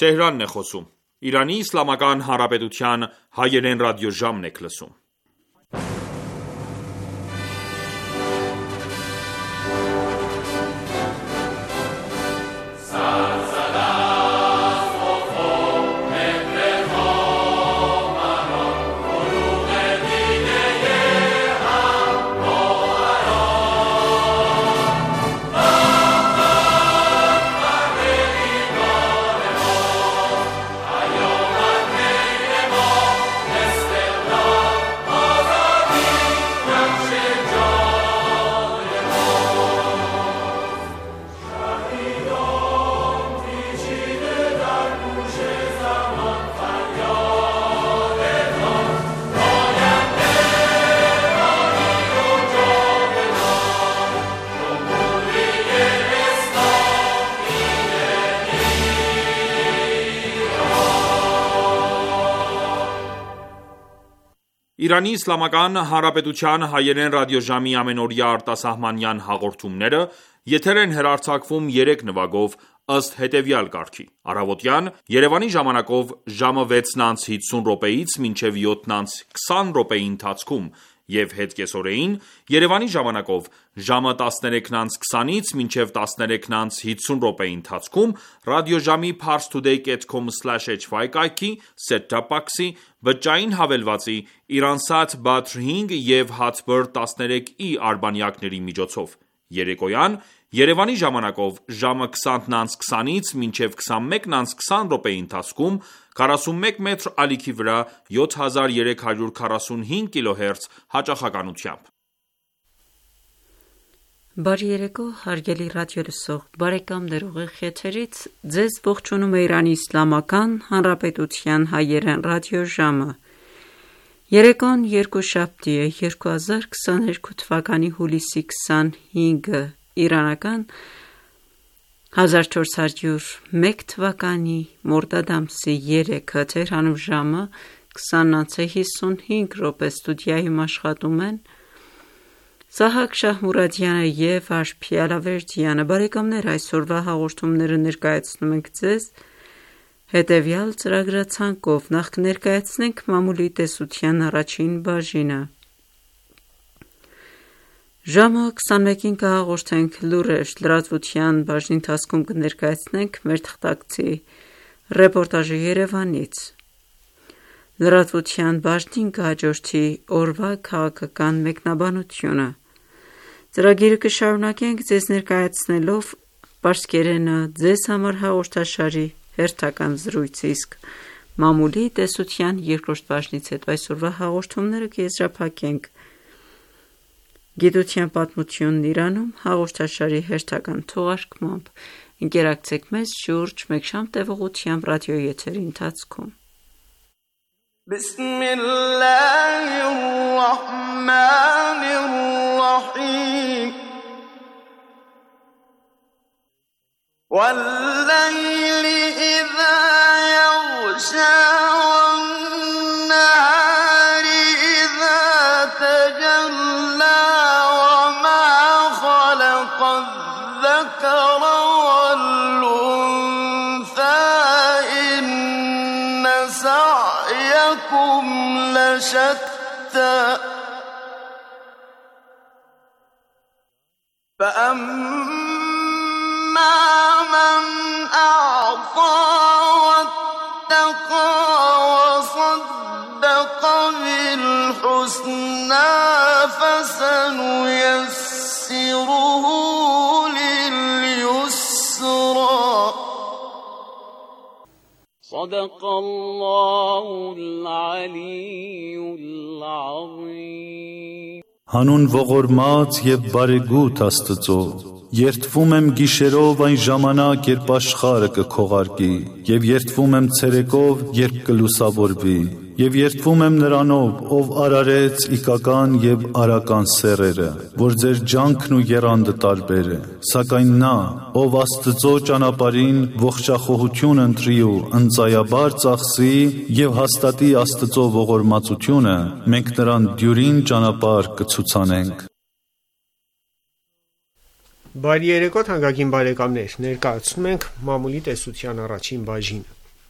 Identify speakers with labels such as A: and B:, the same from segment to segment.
A: Թեհրանն է խոսում։ Իրանի Իսլամական Հանրապետության հայերեն ռադիոժամն եք լսում։ Իրանի Իսլամական Հանրապետության հայերեն ռադիոժամի ամենօրյա արտասահմանյան հաղորդումները եթեր են հեռարձակվում 3 նվագով ըստ հետևյալ կարգի. Առավոտյան Երևանի ժամանակով ժամը 6:50-ից մինչև 7:20 ընթացքում և հետկեսօրեին Երևանի ժամանակով ժամը 13:20-ից մինչև 13:50 ընթացքում ռադիոժամի parstoday.com/hy կայքի, set-top box-ի, բջջային հավելվածի, Iransat Badr 5 և Hatbird 13i արբանյակների միջոցով: Երեկոյան Երևանի ժամանակով ժամը 20:20-ից մինչև 21:20 ընթացքում 41 մետր ալիքի վրա 7345 kHz հաճախականությամբ:
B: Բարի երեկո հարգելի ռադիոլսող բարեկամներ, ուղիղ եթերից ձեզ ողջունում է Իրանի Իսլամական Հանրապետության հայերեն ռադիոժամը: Երեկոն երկուշաբթի է, 2022 թվականի հուլիսի 25 իրանական 1401 թվականի մորդադ ամսի 3-ը Թեհրանում ժամը 20:55 ստուդիայում աշխատում են Սահակ Շահմուրադյանը և Արփի Ալավերդյանը: Բարեկամներ, այսօրվա հաղորդումները ներկայացնում ենք ձեզ հետևյալ ծրագրացանկով: Նախ կներկայացնենք մամուլի տեսության առաջին բաժինը, ժամը 21-ին կհաղորդենք լուրեր, լրատվության բաժնի ընթացքում կներկայացնենք մեր թղթակցի ռեպորտաժը Երևանից, լրատվության բաժնին կհաջորդի օրվա քաղաքական մեկնաբանությունը: Ծրագիրը կշարունակենք ձեզ ներկայացնելով պարսկերենը ձեզ համար հաղորդաշարի հերթական զրույցը, իսկ մամուլի տեսության երկրորդ բաժնից հետո այսօրվա հաղորդումները կեզրափակենք գիտության պատմությունն Իրանում հաղորդաշարի հերթական թողարկմամբ: Ընկերակցեք մեզ շուրջ մեկ ժամ տևողությամբ ռադիոյի եթերի ընթացքում:
C: وَاللَّيْلِ إِذَا يَغْشَى وَالنَّهَارِ إِذَا تَجَلَّى وَمَا خَلَقَ الذَّكَرَ وَالْأُنثَى إِنَّ سَعْيَكُمْ لَشَتَّى فَأَمَّا مَنْ أَعْطَى وَاتَّقَى وَصَدَّقَ بِالْحُسْنَى فَسَنُيَسِّرُهُ لِلْيُسْرَى صدق الله العلي العظيم
D: Հանուն ողորմած և բարեգութ Աստծո, երդվում եմ գիշերով այն ժամանակ, երբ աշխարհը կքողարկի, և երդվում եմ ցերեկով, երբ կլուսավորվի, և երդվում եմ Նրանով, ով արարեց իգական և արական սեռերը, որ ձեր ջանքն ու եռանդը տարբեր է, սակայն Նա, ով Աստծո ճանապարհին ողջախոհություն ընտրի ու ընծայաբար ծախսի և հաստատի Աստծո ողորմածությունը, մենք նրան դյուրին ճանապարհ կցուցանենք:
E: Բարի երեկո թանկագին բարեկամներ, ներկայացնում ենք մամուլի տեսության առաջին բաժինը: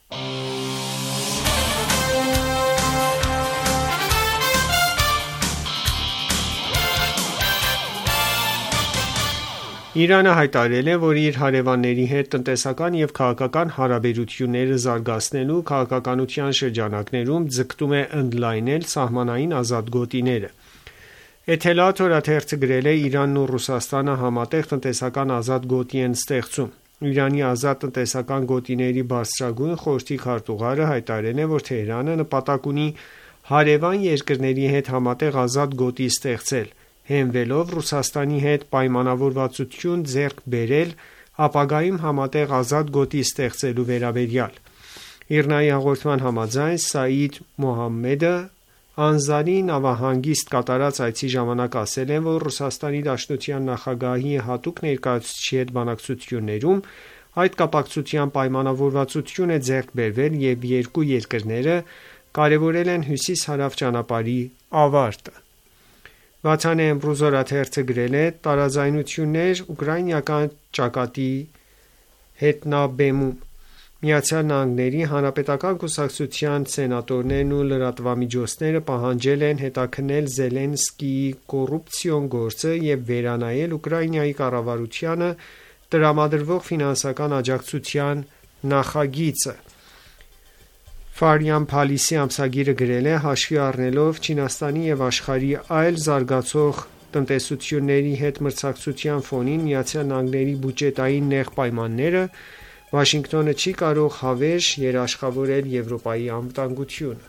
E: Իրանը հայտարարել է, որ իր հարևանների հետ տնտեսական և քաղաքական հարաբերությունները զարգացնելու քաղաքականության շրջանակներում ձգտում է ընդլայնել սահմանային ազատ գոտիները: Էթելաթ օրաթերթը գրել է. «Իրանն ու Ռուսաստանը համատեղ տնտեսական ազատ գոտի են ստեղծում»: Իրանի ազատ տնտեսական գոտիների բարձրագույն խորհրդի քարտուղարը հայտարարել է, որ Թեհրանը նպատակ ունի հարևան երկրների հետ համատեղ ազատ գոտի ստեղծել, հենվելով Ռուսաստանի հետ պայմանավորվածություն ձեռք բերել ապագայում համատեղ ազատ գոտի ստեղծելու վերաբերյալ: ԻՌՆԱ-ի հաղորդման համաձայն Սաիդ Մոհամմեդը Անզարի նավահանգիստ կատարած այցի ժամանակ ասել է, որ ՌԴ նախագահի հատուկ ներկայացուցչի հետ բանակցություններում այդ կապակցությամբ պայմանավորվածություն է ձեռք բերվել և երկու երկրները կարևորել են հյուսիս-հարավ ճանապարհի ավարտը: Վաթան Էմրուզ օրաթերթը գրել է. «Տարաձայնություններ ուկրաինական ճակատի հետնաբեմում: ԱՄՆ-ի Հանրապետական կուսակցության սենատորներն ու լրատվամիջոցները պահանջել են հետաքննել Զելենսկիի կոռուպցիոն գործը և վերանայել Ուկրաինայի կառավարությանը տրամադրվող ֆինանսական աջակցության նախագիծը»: Ֆարյան Փալիսի ամսագիրը գրել է. «Հաշվի առնելով Չինաստանի և աշխարհի այլ զարգացող տնտեսությունների հետ մրցակցության ֆոնին ԱՄՆ-ի բյուջետային նեղ պայմանները, Վաշինգտոնը չի կարող հավերժ երաշխավորել Եվրոպայի անվտանգությունը»: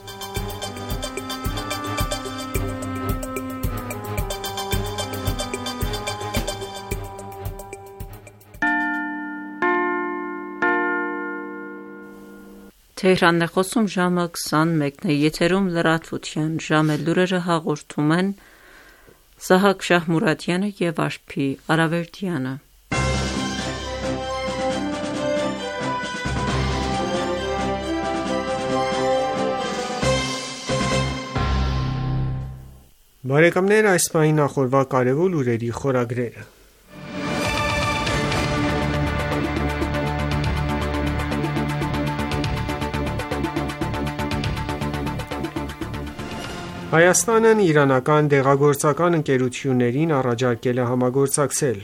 E: Բարեկամներ այս պահին նախորդ կարևոր լուրերի խորագրերը: Հայաստանն իրանական դեղագործական ընկերություններին առաջարկել է համագործակցել: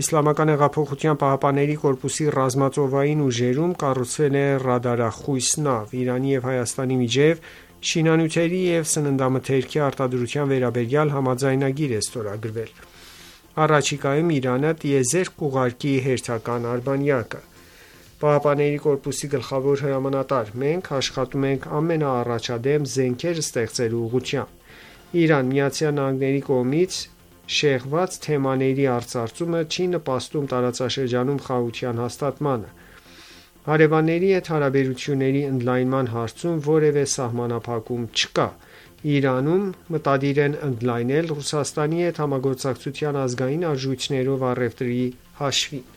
E: ԻՀՊԿ-ի ռազմածովային ուժերում կառուցվել է ռադարախույս նավ: Իրանի և Հայաստանի միջև շինանյութերի և սննդամթերքի արտադրության վերաբերյալ համաձայնագիր է ստորագրվել: Առաջիկայում Իրանը տիեզերք կուղարկի հերթական արբանյակը: ԻՀՊԿ-ի գլխավոր հրամանատար. «Մենք աշխատում ենք ամենաառաջադեմ զենքեր ստեղծելու ուղղությամբ: Իրան ԱՄՆ-ի կողմից շեղված թեմաների արծարծումը չի նպաստում տարածաշրջանում խաղաղության հաստատմանը: Հարևանների հետ հարաբերությունների ընդլայնման հարցում որևէ սահմանափակում չկա: Իրանում մտադիր են ընդլայնել Ռուսաստանի հետ համագործակցության ազգային արժույթներով առևտրի հաշվին»: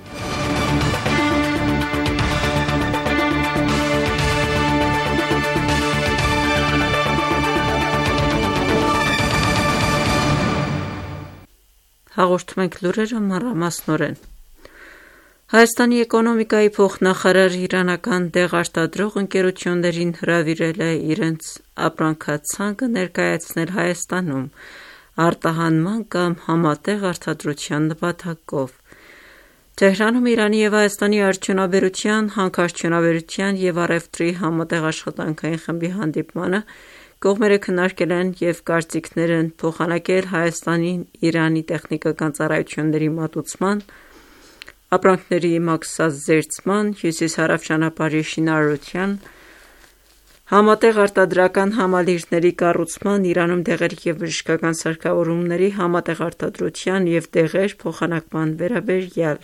B: Հաղորդում ենք լուրերը մանրամասնորեն: Հայաստանի էկոնոմիկայի փոխնախարարը իրանական դեղարտադրող ընկերություններին հրավիրել է իրենց ապրանքացանկը ներկայացնել Հայաստանում արտահանման կամ համատեղ արտադրության նպատակով: Թեհրանում Իրանի և Հայաստանի արդյունաբերության, հանքարդյունաբերության և առևտրի համատեղ աշխատանքային խմբի հանդիպմանը կողմերը քննարկել են և կարծիքներ են փոխանակել Հայաստանին Իրանի տեխնիկական ծառայությունների մատուցման, ապրանքների մաքսազերծման, հյուսիս-հարավ ճանապարհի շինարարության, համատեղ արտադրական համալիրների կառուցման, Իրանում դեղերի և բժշկական սարքավորումների համատեղ արտադրության և դեղեր փոխանակման վերաբերյալ: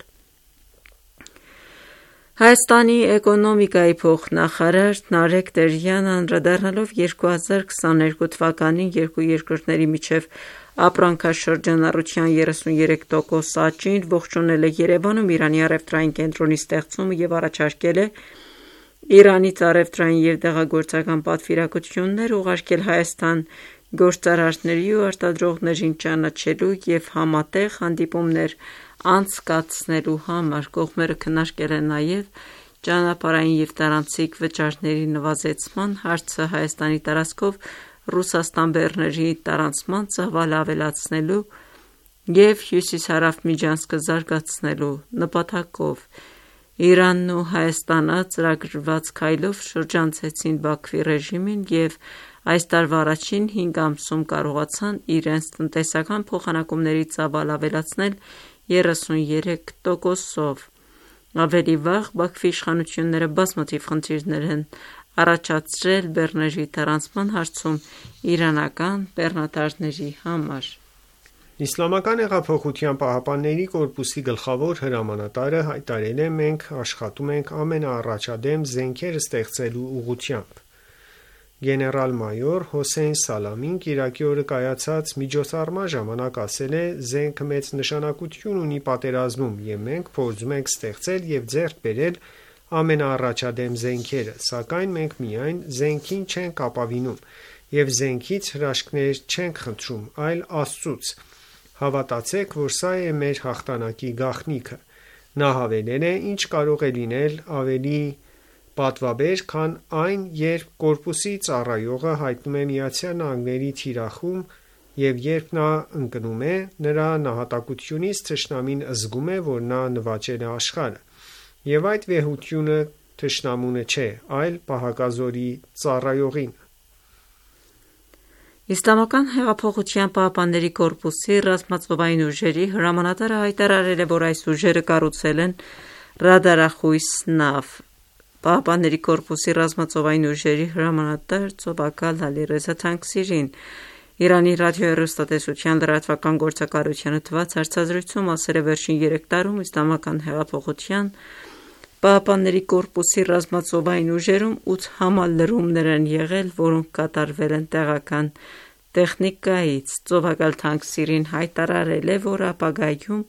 B: Հայաստանի էկոնոմիկայի փոխնախարար Նարեկ Տերյանը անդրադառնալով 2022 թվականին երկու երկրների միջև ապրանքաշրջանառության 33% աճին, ողջունել է Երևանում Իրանի առևտրային կենտրոնի ստեղծումը և առաջարկել է Իրանից առևտրային և դեղագործական պատվիրակություններ ուղարկել Հայաստան գործարարների ու արտադրողներին ճանաչելու և համատեղ հանդիպումներ անցկացնելու համար: Կողմերը քննարկել են նաև ճանապարհային և տարանցիկ վճարների նվազեցման հարցը Հայաստանի տարածքով Ռուսաստան բեռների տարանցման ծավալը ավելացնելու և հյուսիս-հարավ միջանցքը զարգացնելու նպատակով Իրանն ու Հայաստանը ծրագրված քայլով շրջանցեցին Բաքվի ռեժիմին և այս տարվա առաջին 5 ամսում կարողացան իրենց տնտեսական փոխանակումների ծավալը ավելացնել 33%-ով: Ավելի վաղ Բաքվի իշխանությունները բազմաթիվ խնդիրներ են առաջացրել բեռների տարանցման հարցում իրանական բեռնատարների համար:
E: ԻՀՊԿ-ի գլխավոր հրամանատարը հայտարարել է. «Մենք աշխատում ենք ամենաառաջադեմ զենքերը ստեղծելու ուղղությամբ»: Գեներալ-մայոր Հոսեյն Սալամին կիրակի օրը կայացած միջոցառման ժամանակ ասել է. «Զենքը մեծ նշանակություն ունի պատերազմում և մենք փորձում ենք ստեղծել և ձեռք բերել ամենաառաջադեմ զենքերը: Սակայն մենք միայն զենքին չենք ապավինում և զենքից հրաշքներ չենք խնդրում, այլ Աստծուց: Հավատացեք, որ սա է մեր հաղթանակի գաղտնիքը»: Նա հավելել է. «Ինչ կարող է լինել ավելի պատվաբեր, քան այն, երբ կորպուսի ծառայողը հայտնում է ԱՄՆ-ի թիրախում և երբ նա ընկնում է, նրա նահատակությունից թշնամին զգում է, որ նա նվաճել է աշխարհը: Եվ այդ վեհությունը թշնամունը չէ, այլ պահակազորի ծառայողինը»:
B: ԻՀՊԿ-ի ռազմածովային ուժերի հրամանատարը հայտարարել է, որ այս ուժերը կառուցել են ռադարախույս նավ: ԻՀՊԿ-ի ռազմածովային ուժերի հրամանատար ծովակալ Ալիռեզա Թանկսիրին Իրանի ռադիոհեռուստատեսության լրատվական գործակալությանը տված հարցազրույցում ասել է. «Վերջին 3 տարում Իսլամական հեղափոխության ԻՀՊԿ-ի ռազմածովային ուժերում 8 համալրումներ են եղել, որոնք կատարվել են տեղական տեխնիկայից»: Ծովակալ Թանկսիրին հայտարարել է, որ ապագայում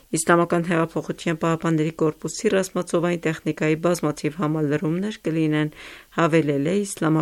B: ԻՀՊԿ-ի ռազմածովային տեխնիկայի բազմաթիվ համալրումներ կլինեն: Հավելել է.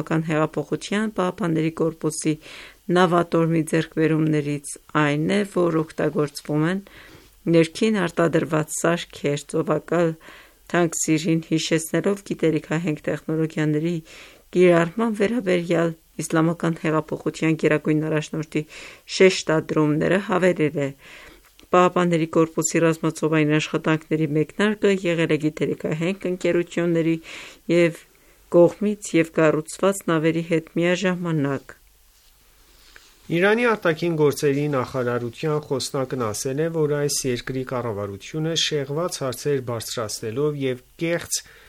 B: «ԻՀՊԿ-ի նավատորմի ձեռքբերումներից այն է, որ օգտագործվում են ներքին արտադրված սարքեր»: Ծովակալ Թանկսիրին հիշեցնելով գիտելիքահենք տեխնոլոգիաների կիրառման վերաբերյալ ԻՀՊԿ գերագույն առաջնորդի շեշտադրումները հավելել է. «ԻՀՊԿ-ի ռազմածովային աշխատանքների մեկնարկը եղել է գիտելիքահենք ընկերությունների կողմից և կառուցված նավերի հետ միաժամանակ»:
E: Իրանի ԱԳ նախարարության խոսնակն ասել է, որ այս երկրի կառավարությունը շեղված հարցեր բարձրացնելով և կեղծ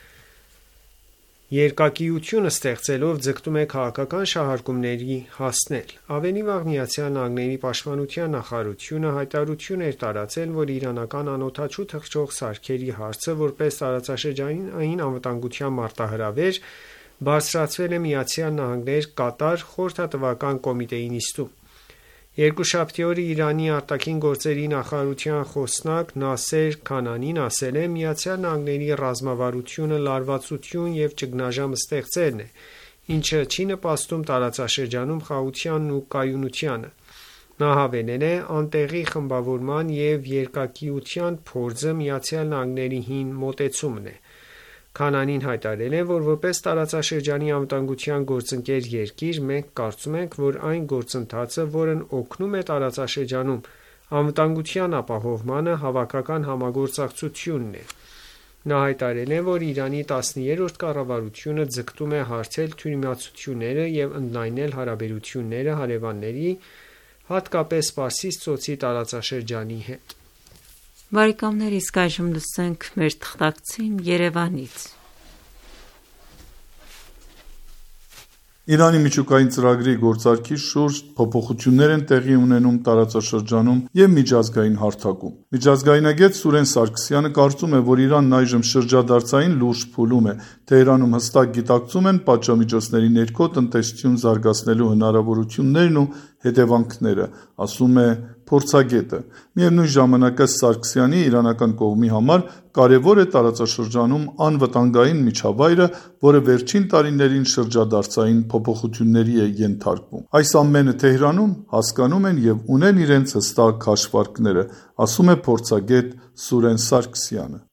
E: երկակիություն ստեղծելով ձգտում է քաղաքական շահարկումների հասնել: Ավելի վաղ ԱՄՆ պաշտպանության նախարարությունը հայտարարություն էր տարածել, որ իրանական անօդաչու թռչող սարքերի հարցը որպես տարածաշրջանային անվտանգության մարտահրավեր բարձրացվել է ԱՄՆ Կատար խորհրդատվական կոմիտեի նիստում: Երկուշաբթի օրը Իրանի ԱԳ նախարարության խոսնակ Նասեր Քանանին ասել է. «ԱՄՆ ռազմավարությունը լարվածություն և ճգնաժամ ստեղծելն է, ինչը չի նպաստում տարածաշրջանում խաղաղությանն ու կայունությանը»: Նա հավելել է. «Անտեղի խմբավորման և երկակիության փորձը ԱՄՆ-ի հին մոտեցումն է»: Քանանին հայտարարել է, որ որպես տարածաշրջանի անվտանգության գործընկեր երկիր, մենք կարծում ենք, որ այն գործընթացը, որն օգնում է տարածաշրջանում անվտանգության ապահովմանը, հավաքական համագործակցությունն է: Նա հայտարարել է, որ Իրանի 13-րդ կառավարությունը ձգտում է հարթել թյուրիմացությունները և ընդլայնել հարաբերությունները հարևանների, հատկապես Պարսից ծոցի տարածաշրջանի հետ:
B: Իսկ այժմ լսենք մեր թղթակցին Երևանից:
D: Իրանի միջուկային ծրագրի գործարքի շուրջ փոփոխություններ են տեղի ունենում տարածաշրջանում և միջազգային հարթակում: Միջազգայնագետ Սուրեն Սարգսյանը կարծում է, որ Իրանն այժմ շրջադարձային լուրջ փուլում է: Թեհրանում հստակ գիտակցում են պատժամիջոցների ներքո տնտեսություն զարգացնելու հնարավորություններն ու հետևանքները, ասում է փորձագետը: Միևնույն ժամանակ, ըստ Սարգսյանի, իրանական կողմի համար կարևոր է տարածաշրջանում անվտանգային միջավայրը, որը վերջին տարիներին շրջադարձային փոփոխությունների է ենթարկվում: Այս ամենը Թեհրանում հասկանում են և ունեն իրենց հստակ հաշվարկները, ասում է փորձագետ Սուրեն Սարգսյանը: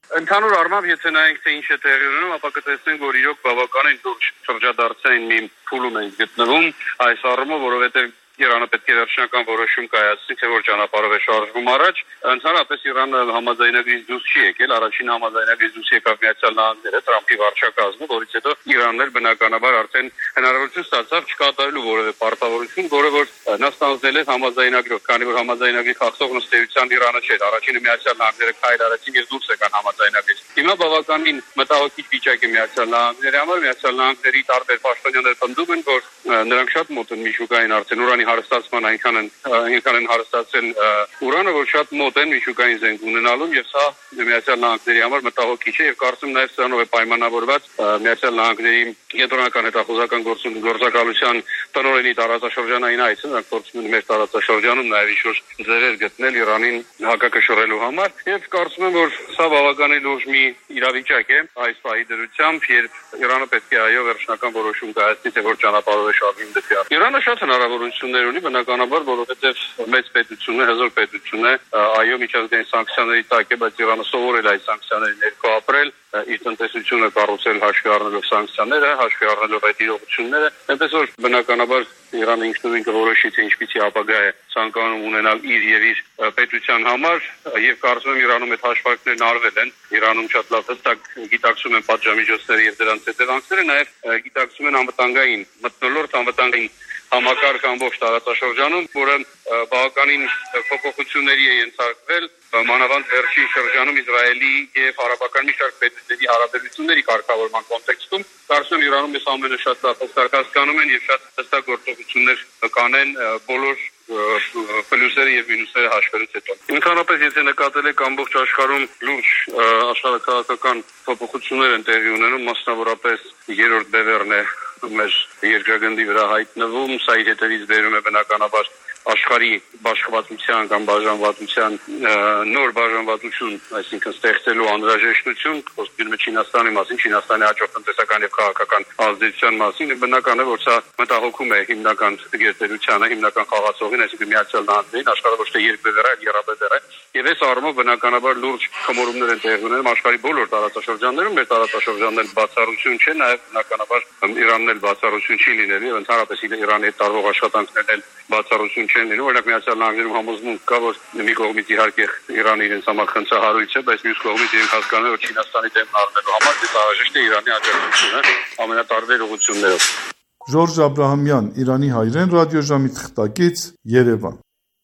F: Ընդհանուր առմամբ, եթե նայենք թե ինչ է տեղի ունենում, ապա կտեսնենք, որ իրոք բավականին լուրջ շրջադարձային մի փուլում ենք գտնվում, այս առումով, որովհետև Իրանը պետք է վերջնական որոշում կայացնի, թե որ ճանապարհով է շարժվում առաջ։ Ընդհանրապես Իրանը համաձայնագրից դուրս չի եկել, առաջին համաձայնագրից դուրս եկավ Միացյալ Նահանգները, Թրամփի վարչակազմը, որից հետո Իրանն էլ բնականաբար արդեն հնարավորություն ստացավ չկատարելու որևէ պարտավորություն, որը որ նա ստանձնել է համաձայնագրով, քանի որ համաձայնագրի խախտող ըստեյության Իրանը չէր, առաջինը Միացյալ Նահանգները քայլ արեցին եւ դուրս եկան համաձայնագրից։ Հիմա բավականին մտահոգիչ վիճակ է Միացյալ Նահանգների համար, Միացյալ Նահանգների տարբեր պաշտոնյաներ պնդում են, որ նրանք շատ մոտ են միջուկային արդեն ուրանի հարստացման այնքան են հարստացել ուրանը, որ շատ մոտ են միջուկային զենք ունենալու եւ սա Միացյալ Նահանգների համար մտահոգիչ է եւ կարծում նաեւ սրանով է պայմանավորված Միացյալ Նահանգների կենտրոնական հետախուզական գործակալության տնօրենի տարածաշրջանային այցը, նրանք փորձում են մեր տարածաշրջանում նաեւ ինչ-որ ձևեր գտնել Իրանին հակակշռելու համար եւ կարծում եմ, որ սա բավականին լուրջ մի իրավիճակ է այս պահի դրությամբ, երբ Իրանը պետք է այո վերջնական որոշում կայացնի, թե որ ճանապարհով է շարժվում դեպի Իրան։ Իրանը շատ հնարավորություններ ունի, բնականաբար, որովհետեւ մեծ պետություն է, հզոր պետություն է, այո միջազգային սանկցիաների տակ է, բայց Իրանը սովորել է այս սանկցիաների ներքո ապրել, իր տնտեսությունը կառուցել հաշվի առնելով սանկցիաները, հաշվի առնելով այդ իրողությունները, այնպես որ բնականաբար Իրանը ինքնուրույն կորոշի, թե ինչպիսի ապագա է ցանկանում ունենալ իր եւ իր պետության համար, եւ կարծում եմ Իրանում այդ հաշվարկներն արվել են, Իրանում շատ լավ հստակ գիտակցում են պատժամիջոցները եւ դրանց հետևանքները, նաեւ գիտակցում են անվտանգային մթնոլորտ, անվտանգային համակարգ ամբողջ տարածաշրջանում, որը բավականին փոփոխությունների է ենթարկվել, մանավանդ վերջին շրջանում Իսրայելի եւ արաբական մի շարք պետությունների հարաբերությունների կարգավորման կոնտեքստում, կարծում եմ Իրանում այս ամենը շատ լավ հասկանում են եւ շատ հստակ գործողություններ կանեն բոլոր պլյուսները եւ մինուսները հաշվելուց հետո։ Ընդհանրապես, եթե նկատել եք ամբողջ աշխարհում լուրջ աշխարհաքաղաքական փոփոխություններ են տեղի ունենում, մասնավորապես երրորդ բևեռն է մեր երկրագնդի վրա հայտնվում, սա իր հետևից բերում է բնականաբար աշխարհի բաշխվածության կամ բաժանվածության նոր բաժանվածություն, այսինքն ստեղծելու անհրաժեշտություն, խոսքը Չինաստանի մասին, Չինաստանի հաջող տնտեսական եւ քաղաքական ազդեցության մասին, բնական է, որ սա մտահոգում է հիմնական գերտերությանը, հիմնական խաղացողին, այսինքն Միացյալ Նահանգներին, աշխարհը ոչ թե երկբևեռ է, երաբևեռ է, եւ այս առումով բնականաբար լուրջ խմորումներ են տեղի ունենում աշխարհի բոլոր տարածաշրջաններում, մեր տարածաշրջանն բացառություն չէ, նաեւ բնականաբար Իրանն էլ բացառություն չի լինելու եւ ընդհանրապես Իրանի հետ տարվող աշխատանքներն էլ բացառություն չեն լինում, օրինակ Միացյալ Նահանգներում համոզմունք կա, որ մի կողմից իհարկե Իրանը իրենց համար խնդրահարույց է, բայց մյուս կողմից իրենք հասկանում են, որ Չինաստանի դեմն առնելու համար դա անհրաժեշտ է Իրանի աջակցությունը ամենատարբեր ուղղություններով։
D: Ժորժ Աբրահամյան, Իրանի հայրեն ռադիոժամի թղթակից, Երևան։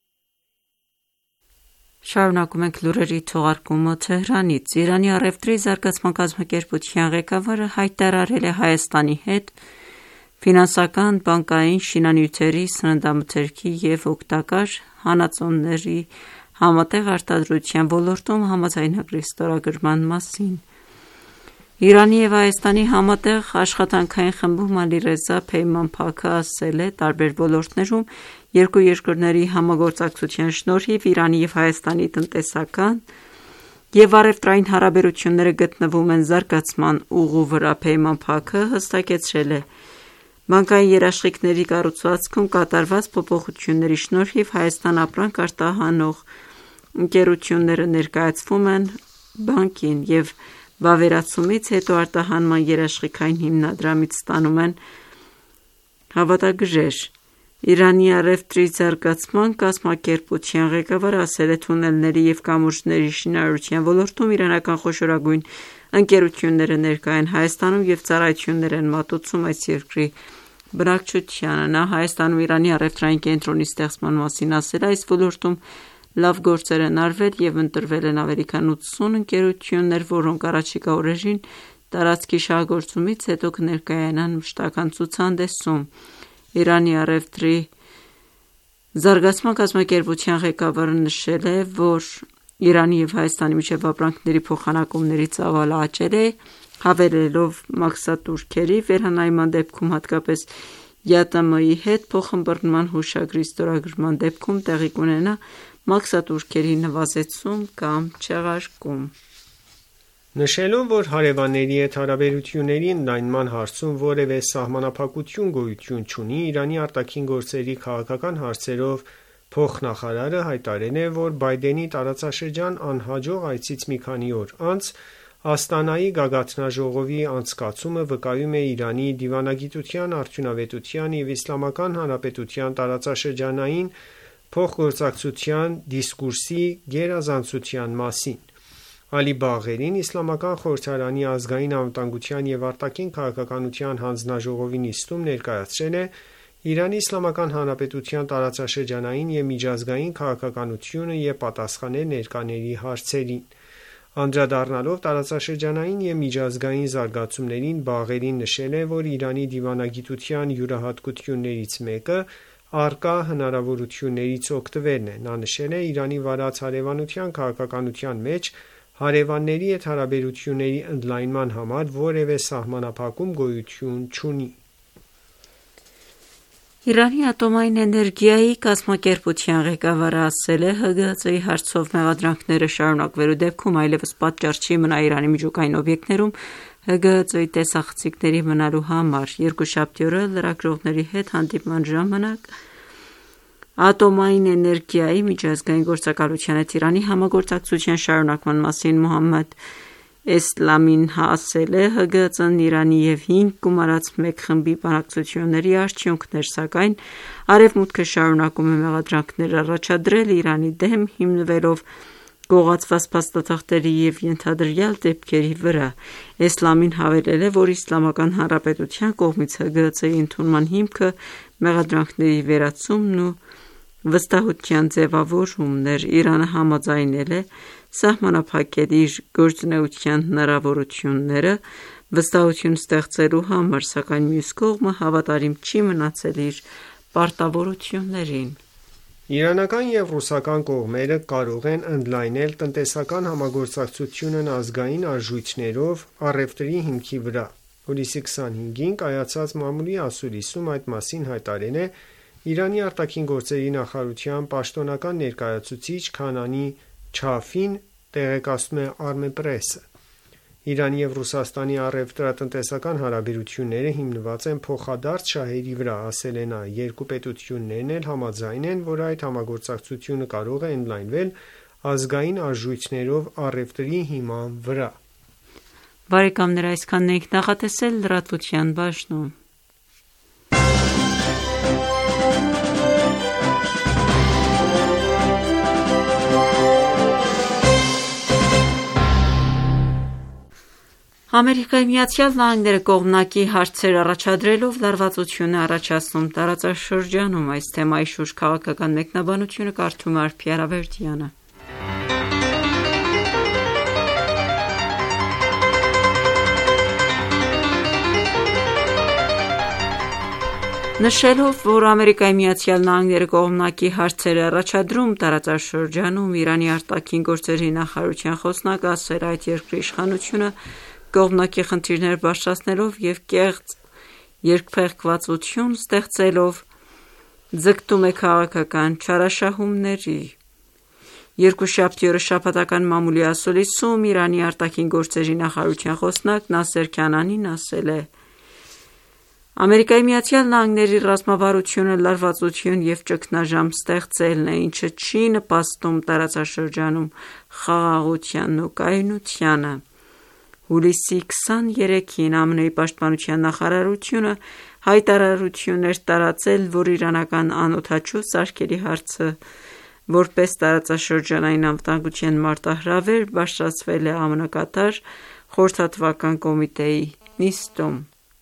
B: Շարունակում ենք լուրերի թողարկումը Թեհրանից։ Իրանի առևտրի զարգացման կազմակերպության ղեկավարը հայտարարել է Հայաստանի հետ ֆինանսական, բանկային, շինանյութերի, սննդամթերքի և օգտակար հանածոների համատեղ արտադրության ոլորտում համաձայնագրի ստորագրման մասին։ Իրանի և Հայաստանի համատեղ աշխատանքային խմբում Ալիրեզա Փեյմանփաքը ասել է, տարբեր ոլորտներում երկու երկրների համագործակցության շնորհիվ Իրանի և Հայաստանի տնտեսական և առևտրային հարաբերությունները գտնվում են զարգացման ուղու վրա։ Փեյմանփաքը հստակեցրել է, բանկային երաշխիքների կառուցվածքում կատարված փոփոխությունների շնորհիվ Հայաստան ապրանք արտահանող ընկերությունները ներկայացվում են բանկին և վավերացումից հետո արտահանման երաշխիքային հիմնադրամից ստանում են հավատագրեր։ Իրանի առևտրի զարգացման կազմակերպության ղեկավարը ասել է, թունելների և կամուրջների շինարարության ոլորտում իրանական խոշորագույն ընկերությունները ներկա են Հայաստանում և ծառայություններ են մատուցում այս երկրի բնակչությանը։ Նա Հայաստանում Իրանի առևտրային կենտրոնի ստեղծման մասին ասել է, այս ոլորտում լավ գործեր են արվել և ընտրվել են ավելի քան 80 ընկերություններ, որոնք առաջիկա օրերին տարածքի շահագործումից հետո կներկայանան մշտական ցուցահանդեսում։ Իրանի առևտրի զարգացման կազմակերպության ղեկավարը նշել է, որ Իրանի և Հայաստանի միջև ապրանքների փոխանակումների ծավալը աճել է, հավելելով մաքսատուրքերի վերանայման դեպքում, հատկապես ԵԱՏՄ-ի հետ փոխըմբռնման հուշագրի ստորագրման դեպքում տեղի կունենա մաքսատուրքերի նվազեցում կամ չեղարկում։
E: Նշելով, որ հարևանների հետ հարաբերությունների ընդլայնման հարցում որևէ սահմանափակություն գոյություն չունի, Իրանի արտաքին գործերի քաղաքական հարցերով Փոխնախարարը հայտարարել է, որ Բայդենի տարածաշրջան անհաջող այցից մի քանի օր անց Աստանայի գագաթնաժողովի անցկացումը վկայում է Իրանի դիվանագիտության, արդյունավետության և Իսլամական Հանրապետության տարածաշրջանային փոխգործակցության դիսկուրսի գերազանցության մասին։ Ալի Բաղերին Իսլամական խորհրդարանի ազգային անվտանգության և արտաքին քաղաքականության հանձնաժողովի նիստում ներկայացրել է Իրանի Իսլամական Հանրապետության տարածաշրջանային և միջազգային քաղաքականությունը և պատասխանել ներկաների հարցերին։ Անդրադառնալով տարածաշրջանային և միջազգային զարգացումներին, Բաղերին նշել է, որ Իրանի դիվանագիտության յուրահատկություններից մեկը առկա հնարավորություններից օգտվելն է։ Նա նշել է. «Իրանի վարած հարևանության քաղաքականության մեջ հարևանների հետ հարաբերությունների ընդլայնման համար որևէ սահմանափակում գոյություն չունի»։
B: Իրանի ատոմային էներգիայի կազմակերպության ղեկավարը ասել է. «ՀԳՀԾ-ի հարցով մեղադրանքները շարունակվելու դեպքում այլևս պատճառ չի մնա Իրանի միջուկային օբյեկտներում ՀԳՀԾ-ի տեսախցիկների մնալու համար»։ Երկուշաբթի օրը լրագրողների հետ հանդիպման ժամանակ Ատոմային էներգիայի միջազգային գործակալության հետ Իրանի համագործակցության շարունակման մասին Մոհամմադ Էսլամին ասել է. «ՀԳՀԾ-ն Իրանի և 5 գումարած մեկ խմբի բանակցությունների արդյունքն էր, սակայն Արևմուտքը շարունակում է մեղադրանքներ առաջադրել Իրանի դեմ՝ հիմնվելով գողացված փաստաթղթերի և ենթադրյալ դեպքերի վրա»։ Էսլամին հավելել է, որ Իսլամական Հանրապետության կողմից ՀԳՀԾ-ի ընդունման հիմքը մեղադրանքների վերացումն ու վստահության ձևավորումն էր։ Իրանը համաձայնել է սահմանափակել իր գործունեության հնարավորությունները վստահություն ստեղծելու համար, սակայն մյուս կողմը հավատարիմ չի մնացել իր պարտավորություններին։
E: Իրանական և ռուսական կողմերը կարող են ընդլայնել տնտեսական համագործակցությունն ազգային արժույթներով առևտրի հիմքի վրա։ Հուլիսի 25-ին կայացած մամուլի ասուլիսում այդ մասին հայտարարել է Իրանի արտաքին գործերի նախարարության պաշտոնական ներկայացուցիչ Քանանի Չաֆին, տեղեկացնում է Armepress-ը։ Իրանի և Ռուսաստանի առևտրատնտեսական հարաբերությունները հիմնված են փոխադարձ շահերի վրա, ասել է նա։ Երկու պետություններն էլ համաձայն են, որ այդ համագործակցությունը կարող է ընդլայնվել ազգային արժույթներով առևտրի հիման վրա։
B: Բարեկամներ, այսքանն էինք նախատեսել լրատվության բաժնում։ Ամերիկայի Միացյալ Նահանգները կողմնակի հարցեր առաջադրելով լարվածություն է առաջացնում տարածաշրջանում։ Այս թեմայի շուրջ քաղաքական մեկնաբանությունը կարդում է Արփի Արավերդյանը։ Նշելով, որ Ամերիկայի Միացյալ Նահանգները կողմնակի հարցեր է առաջադրում տարածաշրջանում, Իրանի արտաքին գործերի նախարարության խոսնակը ասել է, այդ երկրի իշխանությունը կողմնակի խնդիրներ բարձրացնելով և կեղծ երկփեղկվածություն ստեղծելով ձգտում է քաղաքական չարաշահումների։ Երկուշաբթի օրը շաբաթական մամուլի ասուլիսում Իրանի արտաքին գործերի նախարարության խոսնակ Նասեր Քանանին ասել է. «Ամերիկայի Միացյալ Նահանգների ռազմավարությունը լարվածություն և ճգնաժամ ստեղծելն է, ինչը չի նպաստում տարածաշրջանում խաղաղությանն ու կայունությանը»։ Հուլիսի 23-ին ԱՄՆ-ի պաշտպանության նախարարությունը հայտարարություն էր տարածել, որ իրանական անօդաչու սարքերի հարցը որպես տարածաշրջանային անվտանգության մարտահրավեր բարձրացվել է ԱՄՆ կատարած խորհրդատվական կոմիտեի նիստում։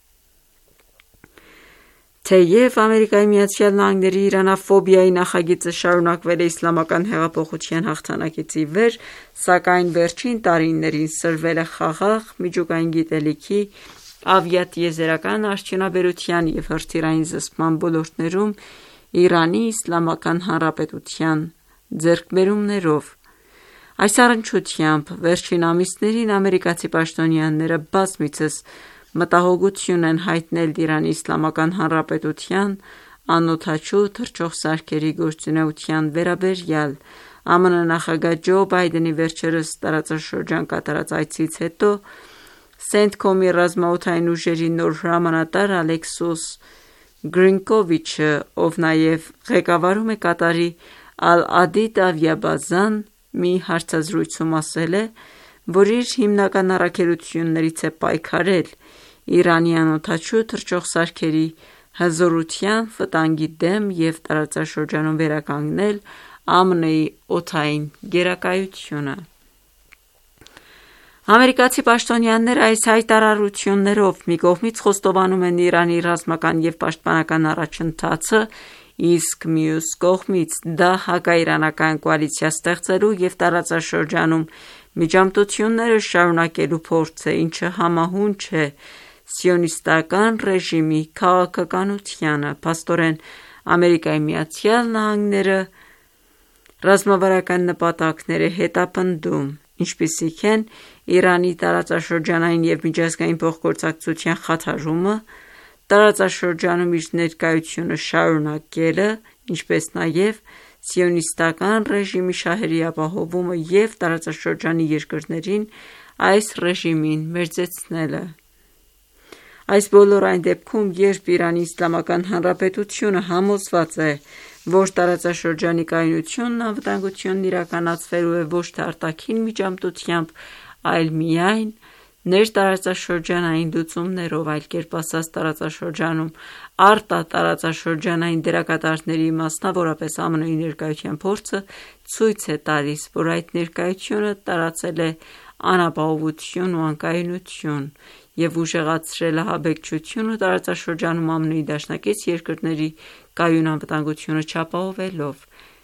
B: Թեև Ամերիկայի Միացյալ Նահանգների իրանաֆոբիայի նախագիծը շարունակվել է իսլամական հեղափոխության հաղթանակից ի վեր, սակայն վերջին տարիներին սրվել է խաղաղ, միջուկային գիտելիքի, ավիատիեզերական արդյունաբերության և հրթիռային զսպման ոլորտներում Իրանի Իսլամական Հանրապետության ձեռքբերումներով։ Այս առնչությամբ վերջին ամիսներին ամերիկացի պաշտոնյաները բազմիցս մտահոգություն են հայտնել Իրանի Իսլամական Հանրապետության անօդաչու թռչող սարքերի գործունեության վերաբերյալ։ ԱՄՆ նախագահ Ջո Բայդենի վերջերս տարածաշրջան կատարած այցից հետո CENTCOM-ի ռազմաօդային ուժերի նոր հրամանատար Ալեքսոս Գրինկովիչը, ով նաև ղեկավարում է Կատարի Ալ-Ադիդ ավիաբազան մի հարցազրույցում ասել է, որ իր հիմնական առաքելություններից է պայքարել Իրանի անօդաչու թռչող սարքերի հզորության վտանգի դեմ և տարածաշրջանում վերականգնել ԱՄՆ-ի օդային գերակայությունը։ Ամերիկացի պաշտոնյաները այս հայտարարություններով մի կողմից խոստովանում են Իրանի ռազմական և պաշտպանական առաջընթացը, իսկ մյուս կողմից դա հակաիրանական կոալիցիա ստեղծելու և տարածաշրջանում միջամտությունները շարունակելու փորձ է, ինչը համահունչ է սիոնիստական ռեժիմի քաղաքականությանը։ Փաստորեն, Ամերիկայի Միացյալ Նահանգները ռազմավարական նպատակներ է հետապնդում, ինչպիսիք են Իրանի տարածաշրջանային և միջազգային փոխգործակցության խաթարումը, տարածաշրջանում իր ներկայությունը շարունակելը, ինչպես նաև սիոնիստական ռեժիմի շահերի ապահովումը և տարածաշրջանի երկրներին այս ռեժիմին մերձեցնելը։ Այս բոլորը այն դեպքում, երբ Իրանի Իսլամական Հանրապետությունը համոզված է, որ տարածաշրջանի կայունությունն ու անվտանգությունն իրականացվելու է ոչ թե արտաքին միջամտությամբ, այլ միայն ներտարածաշրջանային լուծումներով, այլ կերպ ասած, տարածաշրջանում արտատարածաշրջանային դերակատարների, մասնավորապես ԱՄՆ-ի ներկայության փորձը ցույց է տալիս, որ այդ ներկայությունը տարածել է անապահովություն ու անկայունություն և ուժեղացրել ահաբեկչություն ու տարածաշրջանում ԱՄՆ-ի դաշնակից երկրների կայուն անվտանգությունը չապահովելով։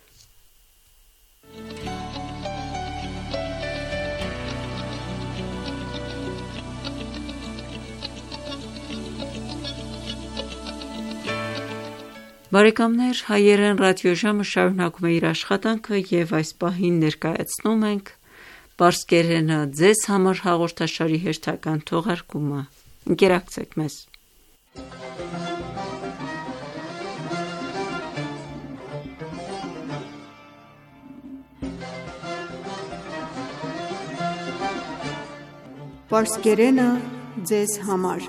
B: Բարեկամներ, հայերեն ռադիոժամը շարունակում է իր աշխատանքը և այս պահին ներկայացնում ենք «Պարսկերենը ձեզ համար» հաղորդաշարի հերթական թողարկումը։ Ընկերակցեք մեզ։
G: Պարսկերենը ձեզ համար։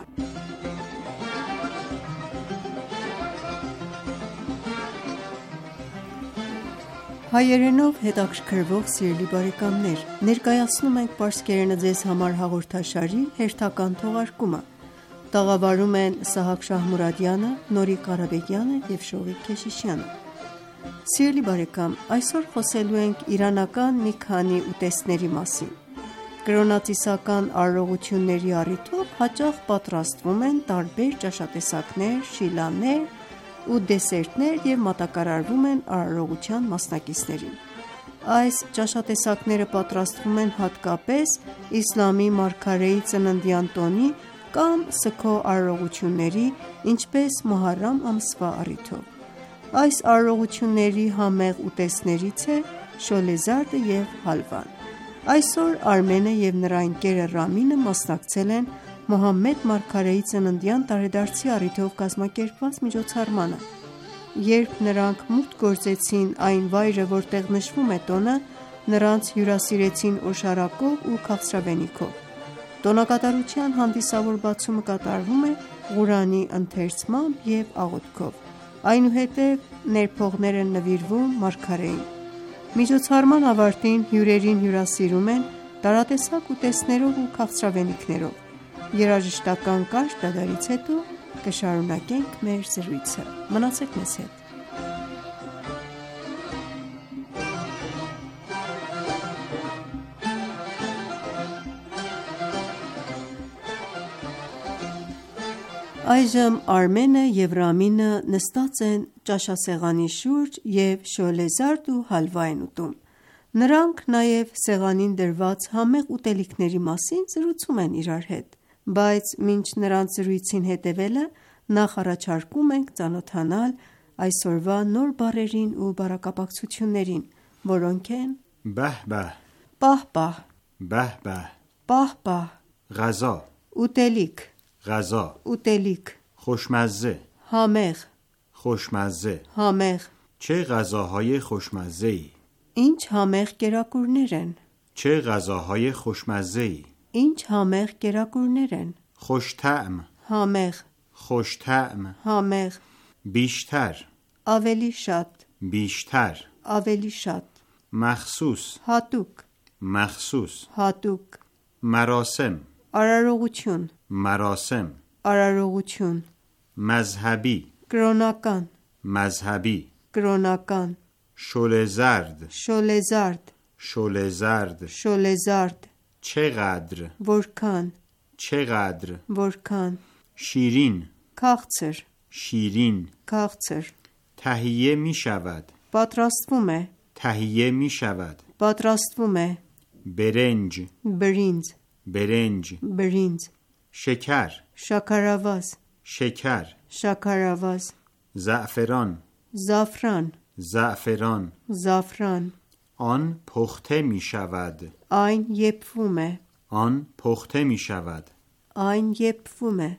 G: Հայերենով հետաքրքրվող սիրելի բարեկամներ, ներկայացնում ենք «Պարսկերենը ձեզ համար» հաղորդաշարի հերթական թողարկումը։ Տաղավարում են Սահակ Շահմուրադյանը, Նորիկ Ղարաբեկյանը և Շողիկ Քեշիշյանը։ Սիրելի բարեկամ, այսօր խոսելու ենք իրանական մի քանի ուտեստների մասին։ Կրոնածիսական արարողությունների առիթով հաճախ պատրաստվում են տարբեր ճաշատեսակներ, շիլաներ ու դեսերտներ և մատակարարվում են արարողության մասնակիցներին։ Այս ճաշատեսակները պատրաստվում են հատկապես իսլամի մարգարեի ծննդյան տոնի կամ սգո արարողությունների, ինչպես Մոհարրամ ամսվա առիթով։ Այս արարողությունների համեղ ուտեստներից է շոլեզարդը և հալվան։ Այսօր Արմենը և նրա ընկերը Ռամինը մասնակցել են Մոհամմեդ մարգարեի ծննդյան տարեդարձի առիթով կազմակերպված միջոցառմանը։ Երբ նրանք մուտք գործեցին այն վայրը, որտեղ նշվում է տոնը, նրանց հյուրասիրեցին օշարակով ու քաղցրավենիքով։ Տոնակատարության հանդիսավոր բացումը կատարվում է Ղուրանի ընթերցմամբ և աղոթքով։ Այնուհետև ներփողներ են նվիրվում մարգարեին։ Միջոցառման ավարտին հյուրերին հյուրասիրում են տարատեսակ ուտեստներով ու քաղցրավենիքներով։ Երաժշտական կարճ դադարից հետո կշարունակենք մեր զրույցը։ Մնացեք մեզ հետ։ Այժմ Արմենը և Ռամինը նստած են ճաշասեղանի շուրջ և շոլեզարդ ու հալվա են ուտում։ Նրանք նաև սեղանին դրված համեղ ուտելիքների մասին զրուցում են իրար հետ, բայց մինչ նրանց զրույցին հետևելը, նախ առաջարկում ենք ծանոթանալ այսօրվա նոր բառերին ու բառակապակցություններին, որոնք են
H: բահ-բահ,
G: պահ-պահ,
H: բահ-բահ,
G: պահ-պահ,
H: غذا,
G: ուտելիք,
H: غذا,
G: ուտելիք,
H: خوشمزه،
G: համեղ,
H: خوشمزه.
G: համեղ,
H: چه غذاهای خوشمزه‌ای؟
G: ինչ համեղ կերակուրներ են,
H: چه غذاهای خوشمزه‌ای؟
G: ինչ համեղ կերակուրներ են,
H: خوش‌طعم،
G: համեղ,
H: خوش‌طعم.
G: համեղ,
H: بیشتر،
G: ավելի շատ,
H: بیشتر.
G: ավելի շատ,
H: مخصوص
G: հատուկ,
H: مخصوص
G: հատուկ,
H: مراسم
G: արարողություն,
H: مراسم
G: արարողություն,
H: مذهبی
G: կրոնական,
H: مذهبی
G: կրոնական,
H: شعله زرد
G: շոլեզարդ,
H: شعله زرد
G: շոլեզարդ,
H: چقدر
G: որքան,
H: چقدر
G: որքան,
H: شیرین
G: քաղցր,
H: شیرین
G: քաղցր,
H: تهیه می شود
G: պատրաստվում է,
H: تهیه می شود
G: պատրաստվում է,
H: برنج
G: բրինձ,
H: برنج
G: բրինձ,
H: شکر
G: շաքարավազ,
H: شکر
G: շաքարավաز,
H: زعفران
G: زعفران،
H: زعفران
G: زعفران،
H: آن پخته می شود
G: այն եփվում է,
H: آن پخته می شود
G: այն եփվում է,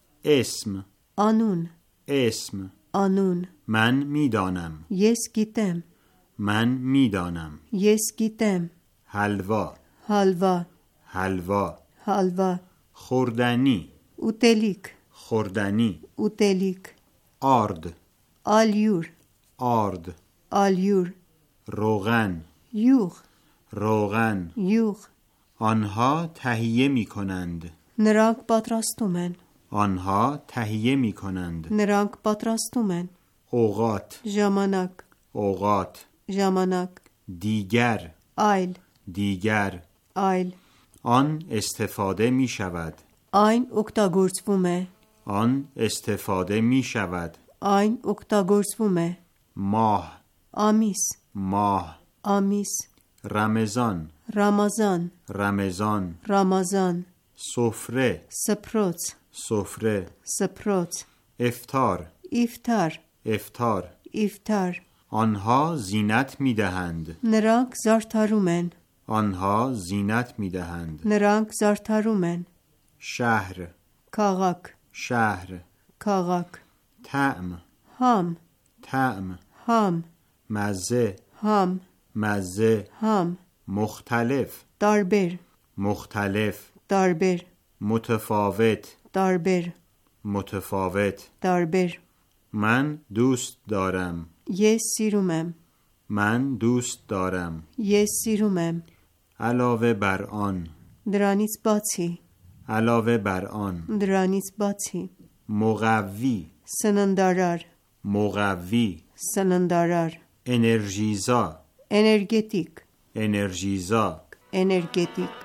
H: اسم
G: անուն,
H: اسم
G: անուն,
H: من می دانم
G: ես գիտեմ,
H: من می دانم
G: ես گیتم،
H: حلوا
G: հալվա,
H: حلوا
G: հալվա,
H: خوردنی
G: ուտելիք,
H: خوردنی
G: ուտելիք,
H: آرد
G: ալյուր,
H: آرد
G: ալյուր,
H: روغن
G: յուղ,
H: روغن
G: յուղ,
H: آنها تهیه می کنند
G: նրանք պատրաստում են,
H: آنها تهیه می کنند
G: նրանք պատրաստում են,
H: اوقات
G: ժամանակ,
H: اوقات
G: ժամանակ,
H: دیگر
G: այլ,
H: دیگر
G: այլ,
H: آن استفاده می شود
G: այն օգտագործվում է,
H: آن استفاده می شود
G: այն օգտագործվում է,
H: ماه
G: ամիս,
H: ماه
G: ամիս,
H: رمضان
G: Ռամազան,
H: رمضان
G: Ռամազան,
H: سفره
G: սփռոց,
H: سفره
G: սփռոց,
H: افطار
G: իֆթար,
H: افطار
G: իֆթար,
H: آنها زینت می دهند
G: նրանք զարդարում են,
H: آنها زینت می دهند
G: նրանք զարդարում են,
H: شهر
G: քաղաք,
H: شهر
G: քաղաք,
H: طعم
G: համ,
H: طعم
G: համ,
H: مزه
G: համ,
H: مزه
G: համ,
H: مختلف
G: տարբեր,
H: مختلف
G: տարբեր,
H: متفاوت
G: տարբեր,
H: متفاوت
G: տարբեր,
H: من دوست دارم
G: ես սիրում եմ,
H: من دوست دارم
G: ես սիրում եմ,
H: علاوه بر آن
G: դրանից բացի,
H: علاوه بر آن
G: դրանից բացի,
H: مقوی
G: սննդարար,
H: مقوی
G: սննդարար,
H: انرژیزا
G: էներգետիկ,
H: انرژیزا
G: էներգետիկ,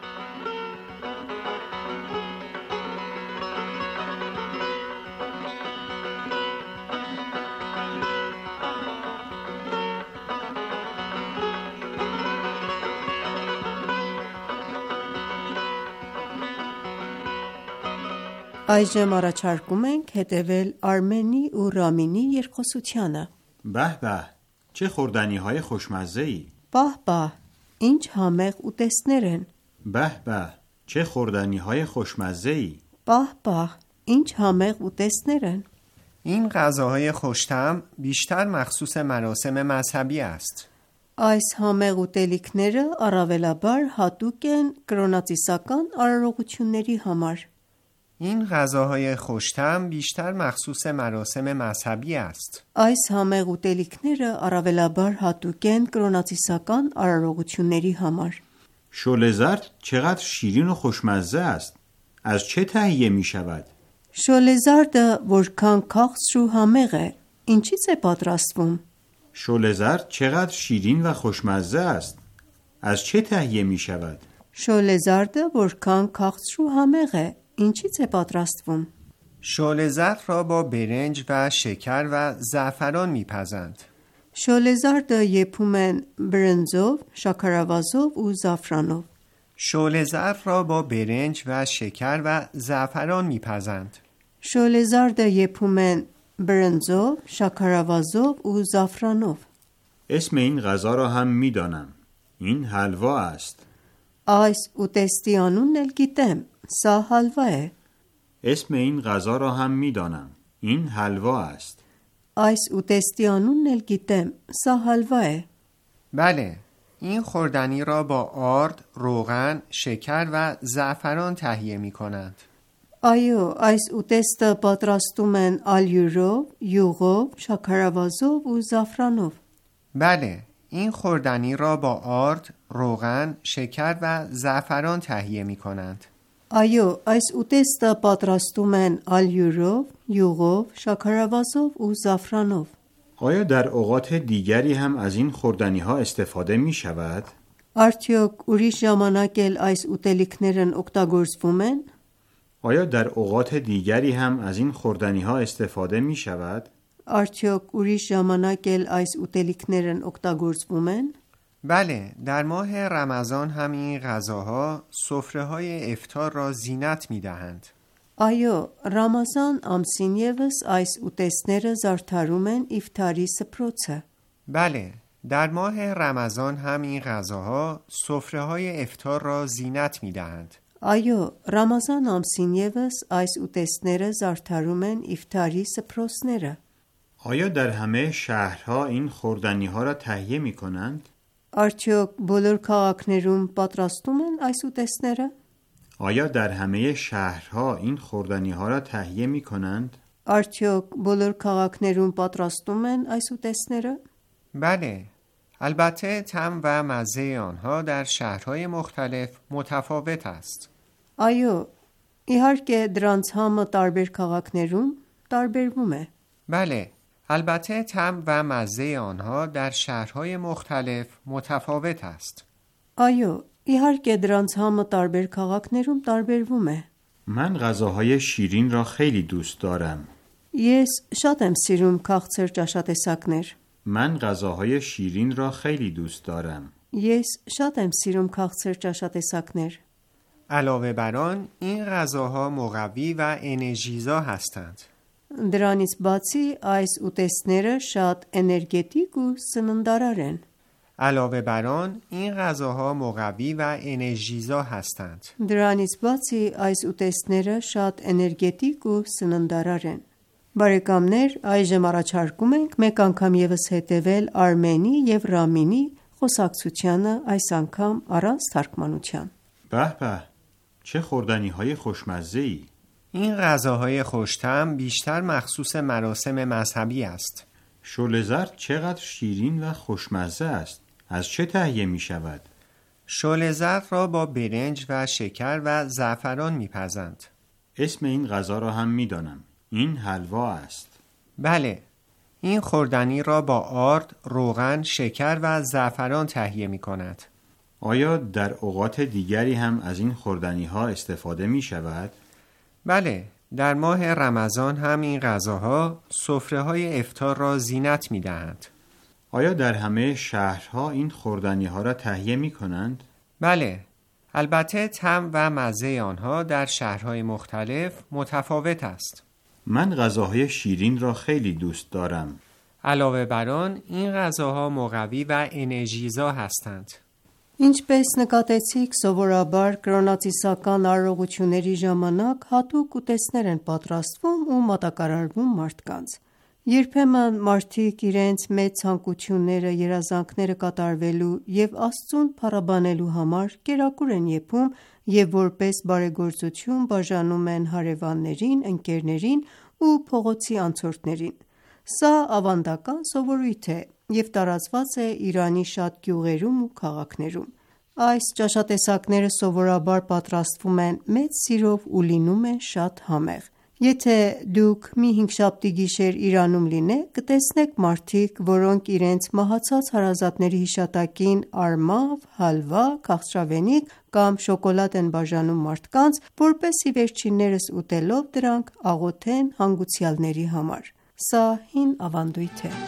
G: Այժմ առաջարկում ենք հետևել Արմենի ու Ռամինի երկխոսությանը։
H: به به چه خوردنی های خوشمزه ای
G: Պահ պահ, ինչ համեղ ուտեստներ են։
H: به به چه خوردنی های خوشمزه ای
G: Պահ պահ, ինչ համեղ ուտեստներ են։
E: این غذاهای خوش‌طعم بیشتر مخصوص مراسم مذهبی است.
G: Այս համեղ ուտելիքները առավելաբար հատուկ են կրոնածիսական արարողությունների համար։
E: این غذاهای خوش‌طعم بیشتر مخصوص مراسم مذهبی است.
G: Այս համեղ ուտելիքները առավելաբար հատուկ են կրոնածիսական արարողությունների համար։
H: شعله زرد چقدر شیرین و خوشمزه است از چه تهیه می شود
G: Շոլեզարդը որքան քաղցր ու համեղ է, ինչից է պատրաստվում։
H: شعله زرد چقدر شیرین و خوشمزه است از چه تهیه می شود
G: Շոլեզարդը որքան քաղցր ու համեղ է, ինչից է պատրաստվում։
E: شعله زرد را با برنج و شکر و زعفران میپزند.
G: Շոլեզարդը եփում են բրնձով, շաքարավազով ու զաֆրանով։
E: شعله زرد را با برنج و شکر و زعفران میپزند.
G: Շոլեզարդը եփում են բրնձով, շաքարավազով ու զաֆրանով։
H: اسم این غذا را هم می دانم این حلوا است
G: Այս ուտեստի անունն էլ գիտեմ, սա հալվա է։
H: اسم این غذا را هم می دانم این حلوا است
G: Այս ուտեստի անունն էլ գիտեմ, սա հալվա է։
E: بله، این خوردنی را با آرد، روغن، شکر و زعفران تهیه می کنند.
G: Այո, այս ուտեստը պատրաստում են ալյուրով, յուղով, շաքարավազով ու զաֆրանով։
E: بله، این خوردنی را با آرد، روغن، شکر و زعفران تهیه می کنند.
G: Այո, այս ուտեստը պատրաստում են ալյուրով, յուղով, շաքարավազով ու զաֆրանով։
H: آیا در اوقات دیگری هم از این خوردنی ها استفاده می شود؟
G: Արդյոք ուրիշ ժամանակ էլ այս ուտելիքներն օգտագործվում են։
H: آیا در اوقات دیگری هم از این خوردنی ها استفاده می شود؟
G: Արդյոք ուրիշ ժամանակ էլ այս ուտելիքներն օգտագործվում են։
E: بله، در ماه رمضان هم این غذاها سفره‌های افطار را زینت می‌دهند.
G: Այո, Ռամազան ամսին ևս այս ուտեստները զարդարում են իֆթարի սփռոցը։
E: بله، در ماه رمضان هم این غذاها سفره‌های افطار را زینت می‌دهند.
G: Այո, Ռամազան ամսին ևս այս ուտեստները զարդարում են իֆթարի սփռոցները։
H: آیا در همه شهرها این خوردنی ها را تهیه می کنند؟
G: Արդյոք բոլոր քաղաքներում պատրաստում են այս ուտեստները։
H: آیا در همه شهرها این خوردنی ها را تهیه می کنند؟
G: Արդյոք բոլոր քաղաքներում պատրաստում են այս ուտեստները։
E: بله، البته طعم و مزه آنها در شهرهای مختلف متفاوت است.
G: Այո, իհարկե դրանց համը տարբեր քաղաքներում տարբերվում է։
E: بله، البته طعم و مزه آنها در شهرهای مختلف متفاوت است.
G: Այո, իհարկե դրանց համը տարբեր քաղաքներում տարբերվում է։
H: من غذاهای شیرین را خیلی دوست دارم.
G: Ես շատ եմ սիրում քաղցր ճաշատեսակներ։
H: من غذاهای شیرین را خیلی دوست دارم.
G: Ես շատ եմ սիրում քաղցր ճաշատեսակներ։
E: علاوه بر آن، این غذاها مقوی و انرژیزا هستند.
G: Դրանից բացի այս ուտեստները շատ էներգետիկ ու սննդարար են։
E: علاوه بر آن، این غذاها مقوی و انرژیزا هستند.
G: Դրանից բացի այս ուտեստները շատ էներգետիկ ու սննդարար են։ Բարեկամներ, այժմ առաջարկում ենք մեկ անգամ ևս հետևել Արմենի եւ Ռամինի խոսակցությանը, այս անգամ առանց թարգմանության։
H: به به، چه خوردنی های خوشمزه ای.
E: این غذاهای خوش‌طعم بیشتر مخصوص مراسم مذهبی است.
H: شله زرد چقدر شیرین و خوشمزه است. از چه تهیه می شود؟
E: شله زرد را با برنج و شکر و زعفران می‌پزند.
H: اسم این غذا را هم می دانم. این حلوا است.
E: بله، این خوردنی را با آرد، روغن، شکر و زعفران تهیه می کند.
H: آیا در اوقات دیگری هم از این خوردنی ها استفاده می شود؟
E: بله، در ماه رمضان هم این غذاها سفره‌های افطار را زینت می دهند.
H: آیا در همه شهرها این خوردنی ها را تهیه می کنند؟
E: بله، البته طعم و مزه آنها در شهرهای مختلف متفاوت است.
H: من غذاهای شیرین را خیلی دوست دارم.
E: علاوه بر آن، این غذاها مقوی و انرژیزا هستند.
G: Ինչպես նկատեցիք, սովորաբար կրոնացիսական արարողությունների ժամանակ հատուկ ուտեստներ են պատրաստվում ու մատակարարվում մարդկանց։ Երբեմն մարդիկ իրենց մեծ ցանկությունները, երազանքները կատարվելու եւ Աստծուն փառաբանելու համար կերակուր են եփում եւ որպես բարեգործություն բաժանում են հարևաններին, ընկերներին ու փողոցի անցորդներին։ Սա ավանդական սովորույթ է և տարածված է Իրանի շատ գյուղերում ու քաղաքներում։ Այս ճաշատեսակները սովորաբար պատրաստվում են մեծ սիրով ու լինում են շատ համեղ։ Եթե դուք մի հինգշաբթի գիշեր Իրանում լինեք, կտեսնեք մարդիկ, որոնք իրենց մահացած հարազատների հիշատակին արմավ, հալվա, քաղցրավենիք կամ շոկոլադ են բաժանում մարդկանց, որպեսզի վերջիններս ուտելով դրանք աղոթեն հանգուցյալների համար։ Սա հին ավանդույթ է։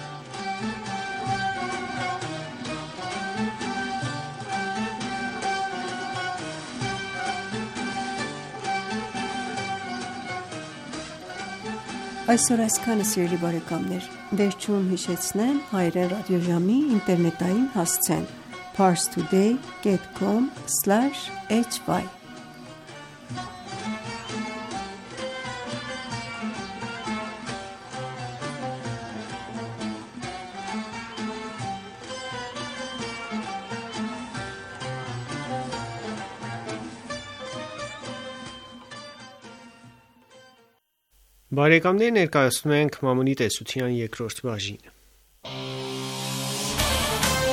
G: Այսօր այսքանը, սիրելի բարեկամներ, վերջում հիշեցնեմ հայրեն ռադիոժամի ինտերնետային հասցեն parstoday.com/hy
E: Բարեկամներ, ներկայացնում ենք Մամունի տեսության երկրորդ բաժինը։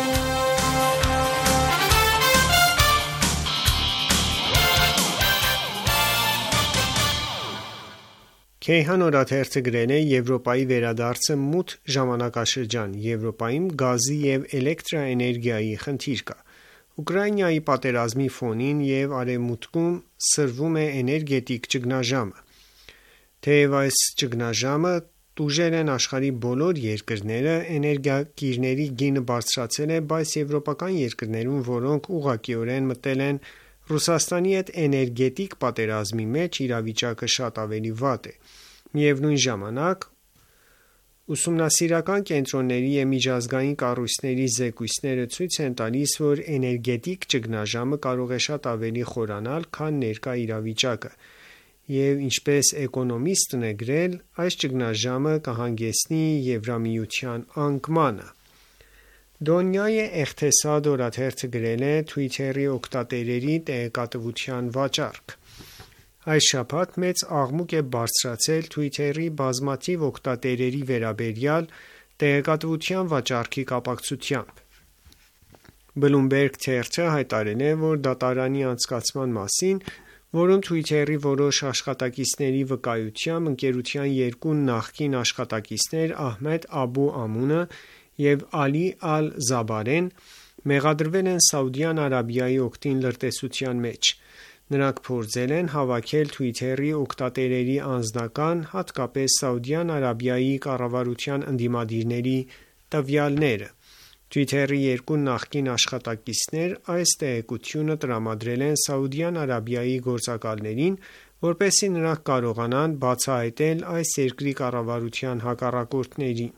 E: Քեյհան օրաթերթը գրել է Եվրոպայի վերադարձը մութ ժամանակաշրջան, Եվրոպայում գազի և էլեկտրաէներգիայի խնդիր կա։ Ուկրաինայի պատերազմի ֆոնին և Արևմուտքում սրվում է էներգետիկ ճգնաժամը։ Թեև այս ճգնաժամը տուժել են աշխարհի բոլոր երկրները, էներգակիրների գինը բարձրացել է, բայց եվրոպական երկրներում, որոնք ուղղակիորեն մտել են Ռուսաստանի հետ էներգետիկ պատերազմի մեջ, իրավիճակը շատ ավելի վատ է։ Միևնույն ժամանակ, ուսումնասիրական կենտրոնների և միջազգային կառույցների զեկույցները ցույց են տալիս, որ էներգետիկ ճգնաժամը կարող է շատ ավելի խորանալ, քան ներկա իրավիճակը, և ինչպես Էկոնոմիստն է գրել, այս ճգնաժամը կհանգեցնի Եվրամիության անկմանը։ Դոնյայե Էղթեսադ օրաթերթը գրել է Twitter-ի օգտատերերի տեղեկատվության վաճառք։ Այս շաբաթ մեծ աղմուկ է բարձրացել Twitter-ի բազմաթիվ օգտատերերի վերաբերյալ տեղեկատվության վաճառքի կապակցությամբ։ Bloomberg թերթը հայտարարել է, որ դատարանի անցկացման մասին, որում Twitter-ի որոշ աշխատակիցների վկայությամբ ընկերության երկու նախկին աշխատակիցներ Ահմեդ Աբու Ամունը և Ալի Ալ-Զաբարեն մեղադրվել են Սաուդյան Արաբիայի օգտին լրտեսության մեջ։ Նրանք փորձել են հավաքել Twitter-ի օգտատերերի անձնական, հատկապես Սաուդյան Արաբիայի կառավարության ընդդիմադիրների տվյալները։ Twitter-ի երկու նախկին աշխատակիցներ այս տեղեկությունը տրամադրել են Սաուդյան Արաբիայի գործակալներին, որպեսզի նրանք կարողանան բացահայտել այս երկրի կառավարության հակառակորդներին։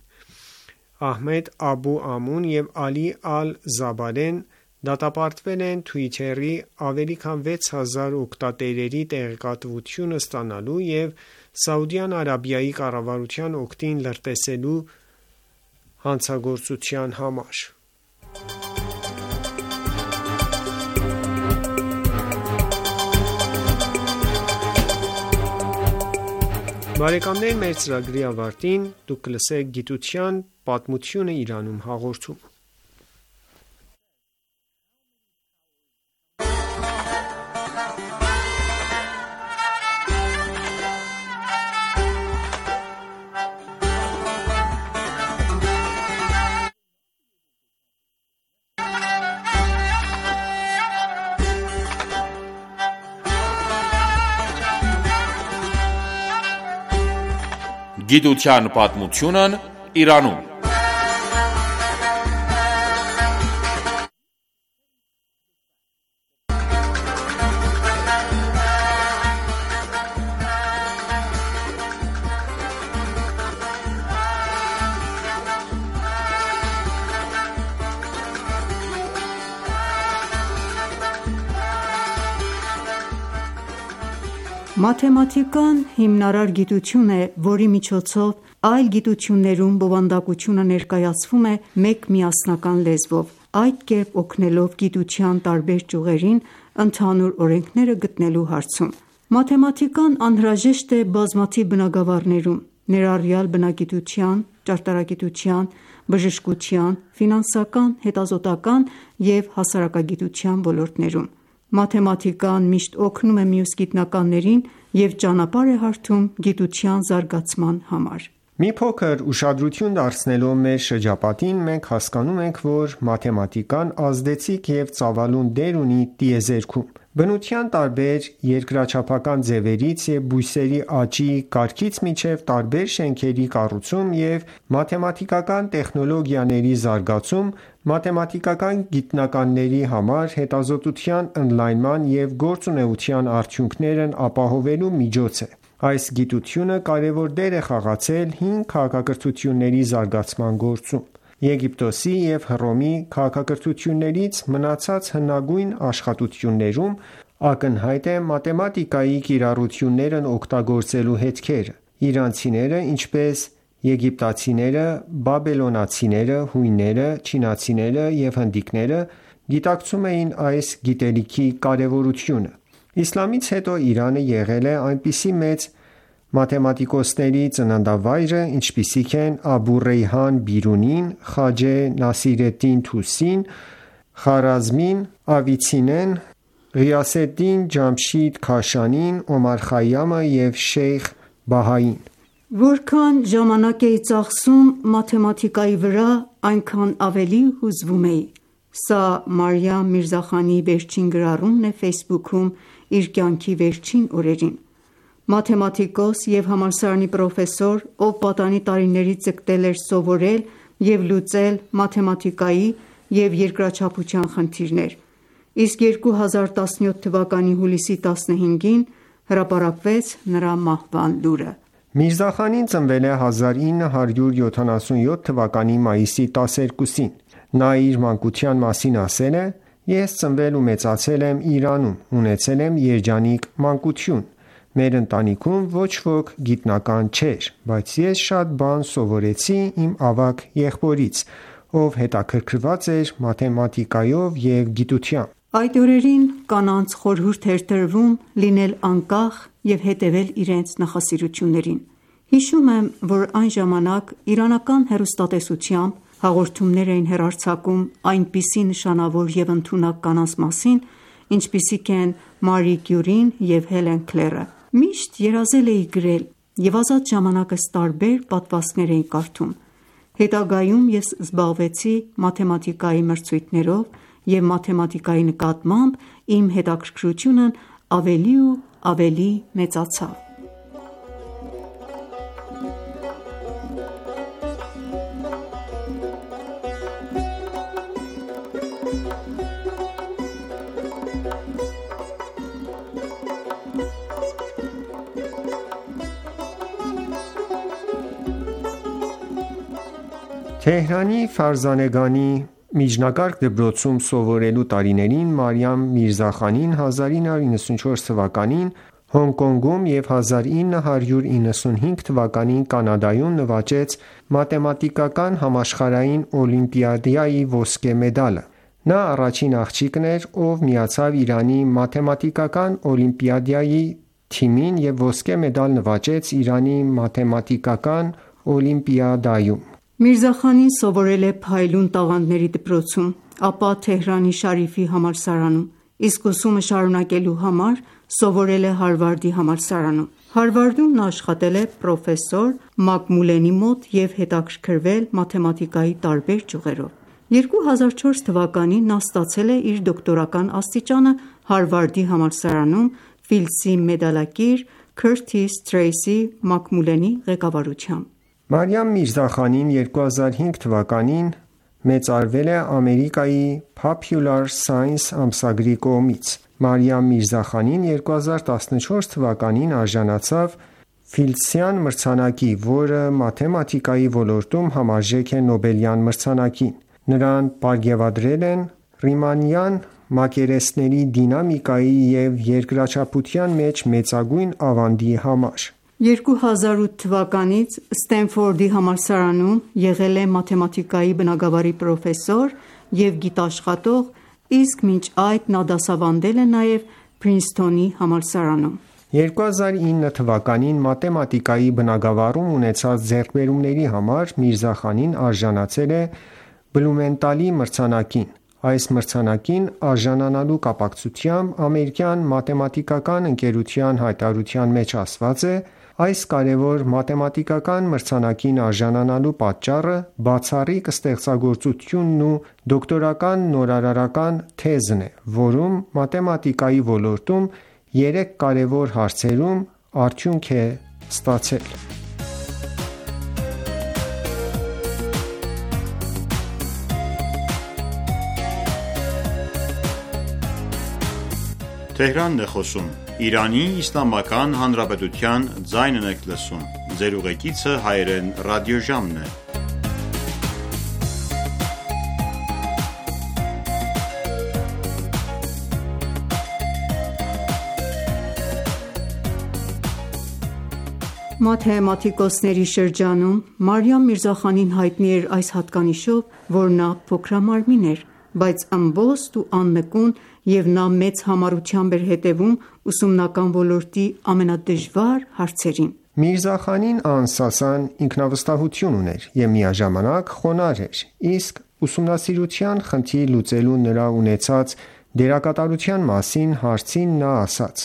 E: Ահմեդ Աբու Ամուն և Ալի Ալ-Զաբարեն դատապարտվել են Twitter-ի ավելի քան 6000 օգտատերերի տեղեկատվությունը ստանալու և Սաուդյան Արաբիայի կառավարության օգտին լրտեսելու հանցագործության համար։ Բարեկամներ, մեր ծրագրի ավարտին դուք կլսեք գիտության պատմությունը Իրանում հաղորդումը։
A: Գիտության պատմությունն Իրանում։
G: Մաթեմատիկան հիմնարար գիտություն է, որի միջոցով այլ գիտություններում բովանդակությունը ներկայացվում է մեկ միասնական լեզվով, այդ կերպ օգնելով գիտության տարբեր ճյուղերին ընդհանուր օրենքները գտնելու հարցում։ Մաթեմատիկան անհրաժեշտ է բազմաթիվ բնագավառներում, ներառյալ բնագիտության, ճարտարագիտության, բժշկության, ֆինանսական, հետազոտական և հասարակագիտության ոլորտներում։ Մաթեմատիկան միշտ օգնում է մյուս գիտնականներին և ճանապարհ է հարթում գիտության զարգացման համար։
E: Մի փոքր ուշադրություն դարձնելով մեր շրջապատին, մենք հասկանում ենք, որ մաթեմատիկան ազդեցիկ և ծավալուն դեր ունի տիեզերքում։ Բնության տարբեր երկրաչափական ձևերից և բույսերի աճի կարգից մինչև տարբեր շենքերի կառուցում և մաթեմատիկական տեխնոլոգիաների զարգացում մաթեմատիկական գիտնականների համար հետազոտության ընդլայնման և գործունեության արդյունքներն ապահովելու միջոց է։ Այս գիտությունը կարևոր դեր է խաղացել հին քաղաքակրթությունների զարգացման գործում։ Եգիպտոսի և Հռոմի քաղաքակրթություններից մնացած հնագույն աշխատություններում ակնհայտ է մաթեմատիկայի կիրառություններն օգտագործելու հետքերը։ Իրանցիները, ինչպես եգիպտացիները, բաբելոնացիները, հույները, չինացիները և հնդիկները գիտակցում էին այս գիտելիքի կարևորությունը։ Իսլամից հետո Իրանը եղել է այնպիսի մեծ մաթեմատիկոսների ծննդավայրը, ինչպիսիք են Աբու Ռեյհան Բիրունին, Խաջե Նասիրեդդին Թուսին, Խարազմին, Ավիցեննան, Ղիյասեդդին Ջամշիդ Քաշանին, Օմար Խայամը և Շեյխ Բահային:
G: Որքան ժամանակ էի ծախսում մաթեմատիկայի վրա, այնքան ավելի հուզվում էի: Սա Մարիամ Միրզախանիի վերջին գրառումն է Facebook-ում իր կյանքի վերջին օրերին: Մաթեմատիկոս և համալսարանի պրոֆեսոր, ով պատանի տարիներից ձգտել էր սովորել և լուծել մաթեմատիկայի և երկրաչափության խնդիրներ: Իսկ 2017 թվականի հուլիսի 15-ին հրապարակվեց նրա մահվան լուրը:
E: Միրզախանին ծնվել է 1977 թվականի մայիսի 12-ին: Նա իր մանկության մասին ասել է. «Ես ծնվել ու մեծացել եմ Իրանում, ունեցել եմ երջանիկ մանկություն: Մեր ընտանիքում ոչ ոք գիտնական չէր, բայց ես շատ բան սովորեցի իմ ավագ եղբորից, ով հետաքրքրված էր մաթեմատիկայով և գիտությամբ»:
G: Այդ օրերին կանանց խորհուրդ էր տրվում լինել անկախ և հետևել իրենց նախասիրություններին: Հիշում եմ, որ այն ժամանակ իրանական հեռուստատեսությամբ հաղորդումներ էին հեռարձակում այնպիսի նշանավոր և ընդունակ կանանց մասին, ինչպիսիք են Մարի Կյուրին և Հելեն Քլերը: Միշտ երազել էի գրել և ազատ ժամանակս տարբեր պատմվածքներ էի կարդում: Հետագայում ես զբաղվեցի մաթեմատիկայի մրցույթներով և մաթեմատիկայի նկատմամբ իմ հետաքրքրությունն ավելի ու ավելի մեծացավ:
E: Թեհրանի Ֆարզանեգանի միջնակարգ դպրոցում սովորելու տարիներին Մարիամ Միրզախանին 1994 թվականին Հոնկոնգում և 1995 թվականին Կանադայում նվաճեց մաթեմատիկական համաշխարհային օլիմպիադայի ոսկե մեդալը: Նա առաջին աղջիկն էր, ով միացավ Իրանի մաթեմատիկական օլիմպիադայի թիմին և ոսկե մեդալ նվաճեց Իրանի մաթեմատիկական օլիմպիադայում:
G: Միրզախանին սովորել է Փայլուն տաղանդների դպրոցում, ապա Թեհրանի Շարիֆի համալսարանում, իսկ ուսումը շարունակելու համար սովորել է Հարվարդի համալսարանում: Հարվարդում նա աշխատել է պրոֆեսոր Մակմուլենի մոտ և հետաքրքրվել մաթեմատիկայի տարբեր ճյուղերով: 2004 թվականին նա ստացել է իր դոկտորական աստիճանը Հարվարդի համալսարանում Ֆիլդսի մեդալակիր Քըրթիս Թրեյսի Մակմուլենի ղեկավարությամբ:
E: Մարիամ Միրզախանին 2005 թվականին մեծարվել է Ամերիկայի Popular Science ամսագրի կողմից: Մարիամ Միրզախանին 2014 թվականին արժանացավ Ֆիլդսյան մրցանակի, որը մաթեմատիկայի ոլորտում համարժեք է Նոբելյան մրցանակին: Նրան պարգևատրել են Ռիմանյան մակերեսների դինամիկայի և երկրաչափության մեջ մեծագույն ավանդի համար:
G: 2008 թվականից Սթենֆորդի համալսարանում եղել է մաթեմատիկայի բնագավառի պրոֆեսոր և գիտաշխատող, իսկ մինչ այդ նա դասավանդել է նաև Փրինսթոնի համալսարանում:
E: 2009 թվականին մաթեմատիկայի բնագավառում ունեցած ձեռքբերումների համար Միրզախանին արժանացել է Բլումենտալի մրցանակին: Այս մրցանակին արժանանալու կապակցությամբ ամերիկյան մաթեմատիկական ընկերության հայտարարության մեջ ասված է. «Այս կարևոր մաթեմատիկական մրցանակին արժանանալու պատճառը բացառիկ ստեղծագործությունն ու դոկտորական նորարարական թեզն է, որում մաթեմատիկայի ոլորտում երեք կարևոր հարցերում արդյունք է ստացել»:
G: Մաթեմատիկոսների շրջանում Մարիամ Միրզախանին հայտնի էր այս հատկանիշով, որ նա փոքրամարմին էր, բայց ըմբոստ ու աննկուն և նա մեծ համառությամբ էր հետևում ուսումնական ոլորտի ամենադժվար հարցերին:
E: Միրզախանին անսասան ինքնավստահություն ուներ և միաժամանակ խոնարհ էր, իսկ ուսումնասիրության խնդիր լուծելու նրա ունեցած դերակատարության մասին հարցին նա ասաց.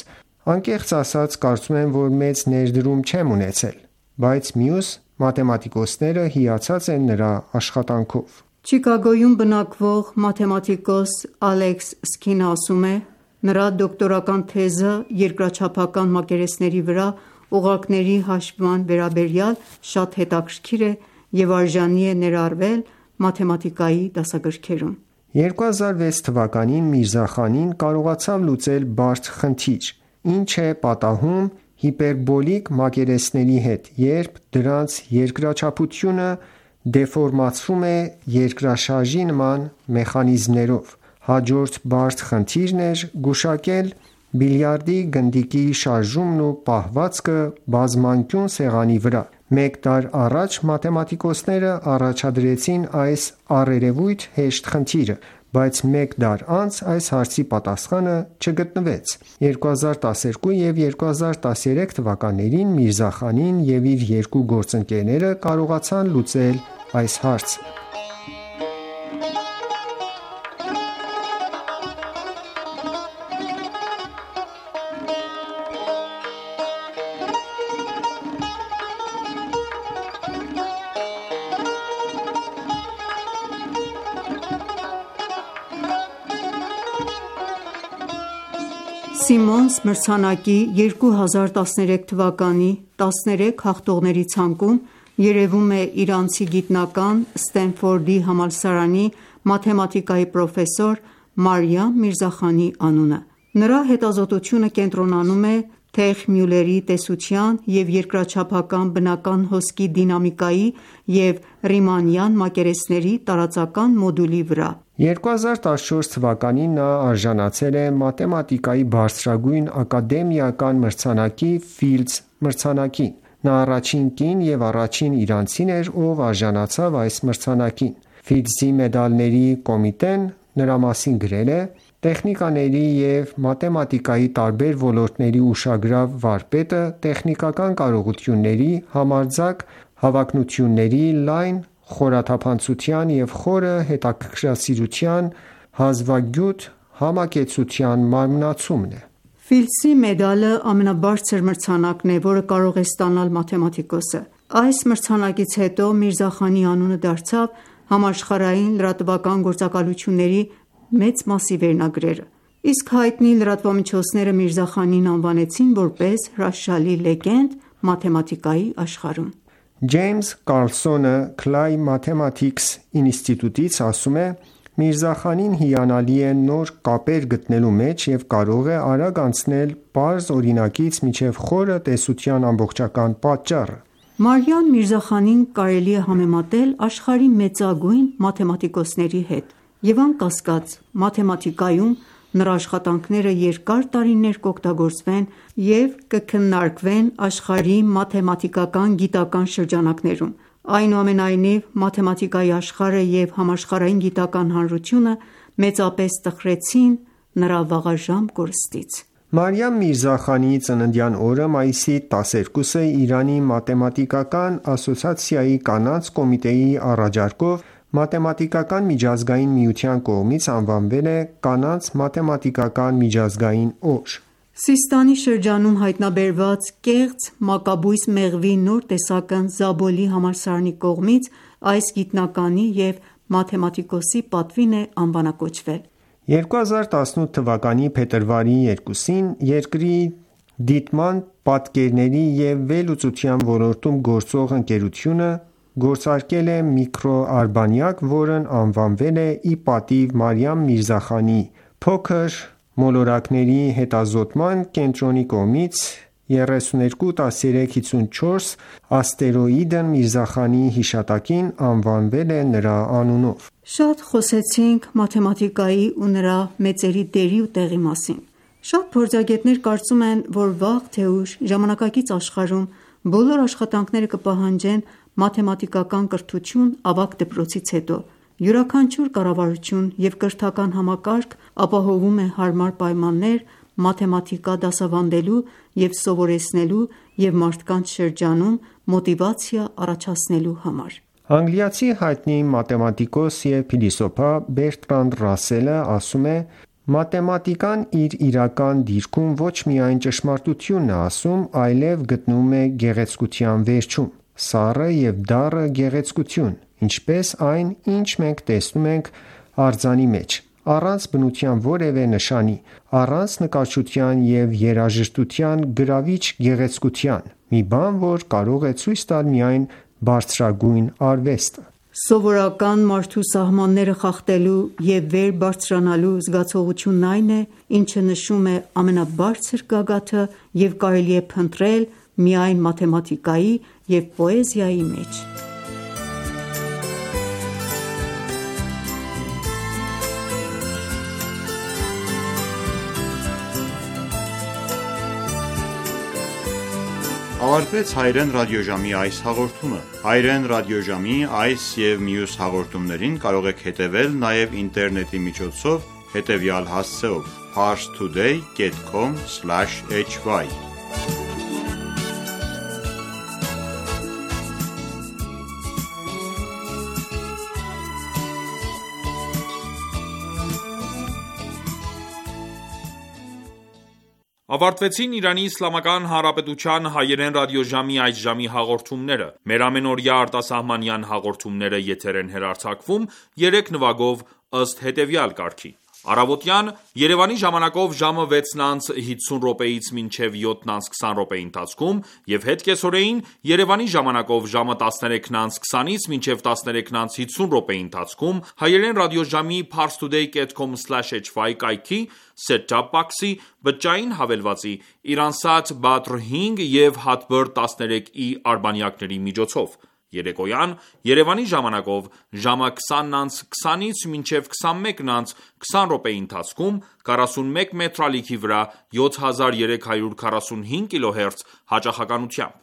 E: Անկեղծ ասած, կարծում եմ, որ մեծ ներդրում չեմ ունեցել, բայց մյուս մաթեմատիկոսները հիացած են նրա աշխատանքով։
G: Չիկագոյում բնակվող մաթեմատիկոս Ալեքս Սկինը ասում է. նրա դոկտորական թեզը երկրաչափական մակերեսների վրա օղակների հաշվման վերաբերյալ շատ հետաքրքիր է և արժանի է ներառվել մաթեմատիկայի դասագրքերում։
E: 2006 թվականին Միրզախանին կարողացավ լուծել բարդ խնդիր, ինչ է պատահում հիպերբոլիկ մակերեսների հետ, երբ դրանց երկրաչափությունը դեֆորմացվում է երկրաշարժի նման մեխանիզմներով։ Հաջորդ բարդ խնդիրն էր գուշակել բիլիարդի գնդիկի շարժումն ու պահվածքը բազմանկյուն սեղանի վրա։ Մեկ դար առաջ մաթեմատիկոսները առաջադրեցին այս առերևույթ հեշտ խնդիրը, բայց մեկ դար անց այս հարցի պատասխանը չգտնվեց։ 2012 և 2013 թվականներին Միրզախանին և իր երկու գործընկերները կարողացան լուծել այս հարցը։
G: Սիմոնս մրցանակի 2013 թվականի 13 հաղթողների ցանկում երևում է իրանցի գիտնական Սթենֆորդի համալսարանի մաթեմատիկայի պրոֆեսոր Մարիամ Միրզախանի անունը։ Նրա հետազոտությունը կենտրոնանում է Թեխ-Մյուլերի տեսության և երկրաչափական բնական հոսքի դինամիկայի և Ռիմանյան մակերեսների տարածական մոդուլի վրա։
E: 2014 թվականին նա արժանացել է մաթեմատիկայի բարձրագույն ակադեմիական մրցանակի Ֆիլդս մրցանակին։ Նա առաջին կին և առաջին իրանցին էր, ով արժանացավ այս մրցանակին։ Ֆիլդսի մեդալների կոմիտեն նրա մասին գրել է. «Տեխնիկաների և մաթեմատիկայի տարբեր ոլորտների ուշագրավ վարպետը տեխնիկական կարողությունների, համարձակ հավակնությունների, լայն խորաթափանցության և խորը հետաքրքրասիրության հազվագյուտ համակեցության մարմնացումն է»։
G: Ֆիլդսի մեդալը ամենաբարձր մրցանակն է, որը կարող է ստանալ մաթեմատիկոսը։ Այս մրցանակից հետո Միրզախանի անունը դարձավ համաշխարհային լրատվական գործակալությունների մեծ մասի վերնագրերը, իսկ հայտնի լրատվամիջոցները Միրզախանին անվանեցին որպես հրաշալի լեգենդ մաթեմատիկայի աշխարհում։
E: Ջեյմս Կարլսոնը Clay Mathematics ինստիտուտից ասում է. Միրզախանին հիանալի է նոր կապեր գտնելու մեջ և կարող է արագ անցնել պարզ օրինակից մինչև խորը տեսության ամբողջական պատճառը։
G: Մարիամ Միրզախանին կարելի է համեմատել աշխարհի մեծագույն մաթեմատիկոսների հետ, և անկասկած, մաթեմատիկայում նրա աշխատանքները երկար տարիներ կօգտագործվեն և կքննարկվեն աշխարհի մաթեմատիկական գիտական շրջանակներում։ Այնուամենայնիվ, մաթեմատիկայի աշխարհը և համաշխարհային գիտական հանրությունը մեծապես տխրեցին նրա վաղաժամ կորստից։
E: Մարիամ Միրզախանիի ծննդյան օրը մայիսի 12-ը Իրանի մաթեմատիկական ասոցիացիայի կանանց կոմիտեի առաջարկով Մաթեմատիկական միջազգային միության կողմից անվանվել է կանանց մաթեմատիկական միջազգային օր։
G: Սիստանի շրջանում հայտնաբերված կեղծ մակաբույծ մեղվի նոր տեսակն Զաբոլի համալսարանի կողմից այս գիտնականի և մաթեմատիկոսի պատվին է անվանակոչվել։
E: 2018 թվականի փետրվարի 2-ին երկրի դիտման, պատկերների և վերլուծության ոլորտում գործող ընկերությունը գործարկել է միկրոարբանյակ, որն անվանվել է ի պատիվ Մարիամ Միրզախանի փոքր մոլորակների հետազոտման կենտրոնի կողմից 321354 աստերոիդն Միրզախանի հիշատակին անվանվել է նրա անունով։
G: Շատ խոսեցինք մաթեմատիկայի ու նրա մեծերի դերի ու տեղի մասին։ Շատ փորձագետներ կարծում են, որ վաղ թե ուշ ժամանակակից աշխարհում բոլոր աշխատանքները կպահանջեն մաթեմատիկական կրթություն ավագ դպրոցից հետո։ Յուրաքանչյուր կառավարություն և կրթական համակարգ ապահովում է հարմար պայմաններ մաթեմատիկա դասավանդելու և սովորեցնելու և մարդկանց շրջանում մոտիվացիա առաջացնելու համար։
E: Անգլիացի հայտնի մաթեմատիկոս և փիլիսոփա Բերտրանդ Ռասելը ասում է. Մաթեմատիկան իր իրական դիրքում ոչ միայն ճշմարտությունն է ասում, այլև գտնում է գեղեցկության վերջում, սառը և դառը գեղեցկություն, ինչպես այն, ինչ մենք տեսնում ենք արձանի մեջ, առանց բնության որևէ նշանի, առանց նկարչության և երաժշտության գրավիչ գեղեցկության, մի բան, որ կարող է ցույց տալ միայն բարձրագույն արվեստը։
G: Սովորական մարդու սահմանները խախտելու և վեր բարձրանալու զգացողությունն այն է, ինչը նշում է ամենաբարձր գագաթը և կարելի է փնտրել միայն մաթեմատիկայի և պոեզիայի մեջ։
H: Ավարտվեց Հայերեն ռադիոժամի այս հաղորդումը։ Հայերեն ռադիոժամի այս և մյուս հաղորդումներին կարող եք հետևել նաև ինտերնետի միջոցով հետևյալ հասցեով՝ parstoday.com/hy
A: Ավարտվեցին Իրանի Իսլամական Հանրապետության հայերեն ռադիոժամի այս ժամի հաղորդումները։ Մեր ամենօրյա արտասահմանյան հաղորդումները եթեր են հեռարձակվում 3 նվագով ըստ հետևյալ կարգի. Առավոտյան Երևանի ժամանակով ժամը 6:50-ից մինչև 7:20 ընթացքում և հետ կեսօրեին Երևանի ժամանակով ժամը 13:20-ից մինչև 13:50 ընթացքում հայերեն ռադիոժամի parstoday.com/hy կայքի set-top box-ի, բջջային հավելվածի, Iransat Badr 5 և Hotbird 13i արբանյակների միջոցով։ Երեկոյան Երևանի ժամանակով ժամը 20:20-ից մինչև 21:20 ընթացքում 41 մետրալիքի վրա 7345 kHz հաճախականությամբ։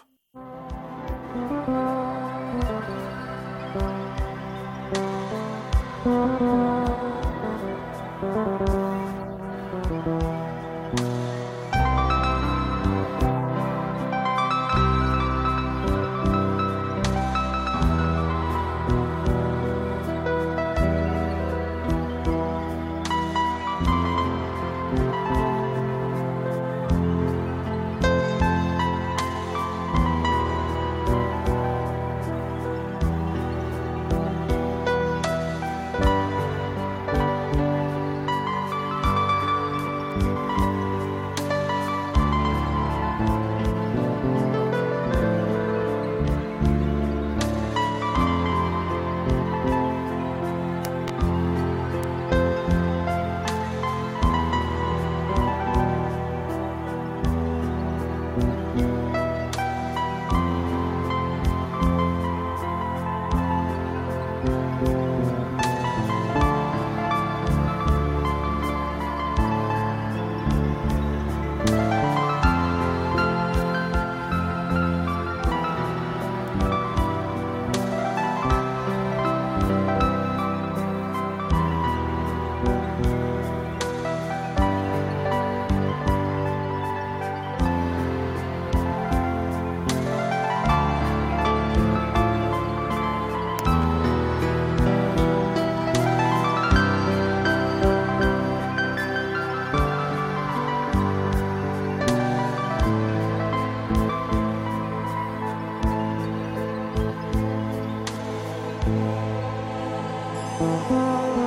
I: Thank you.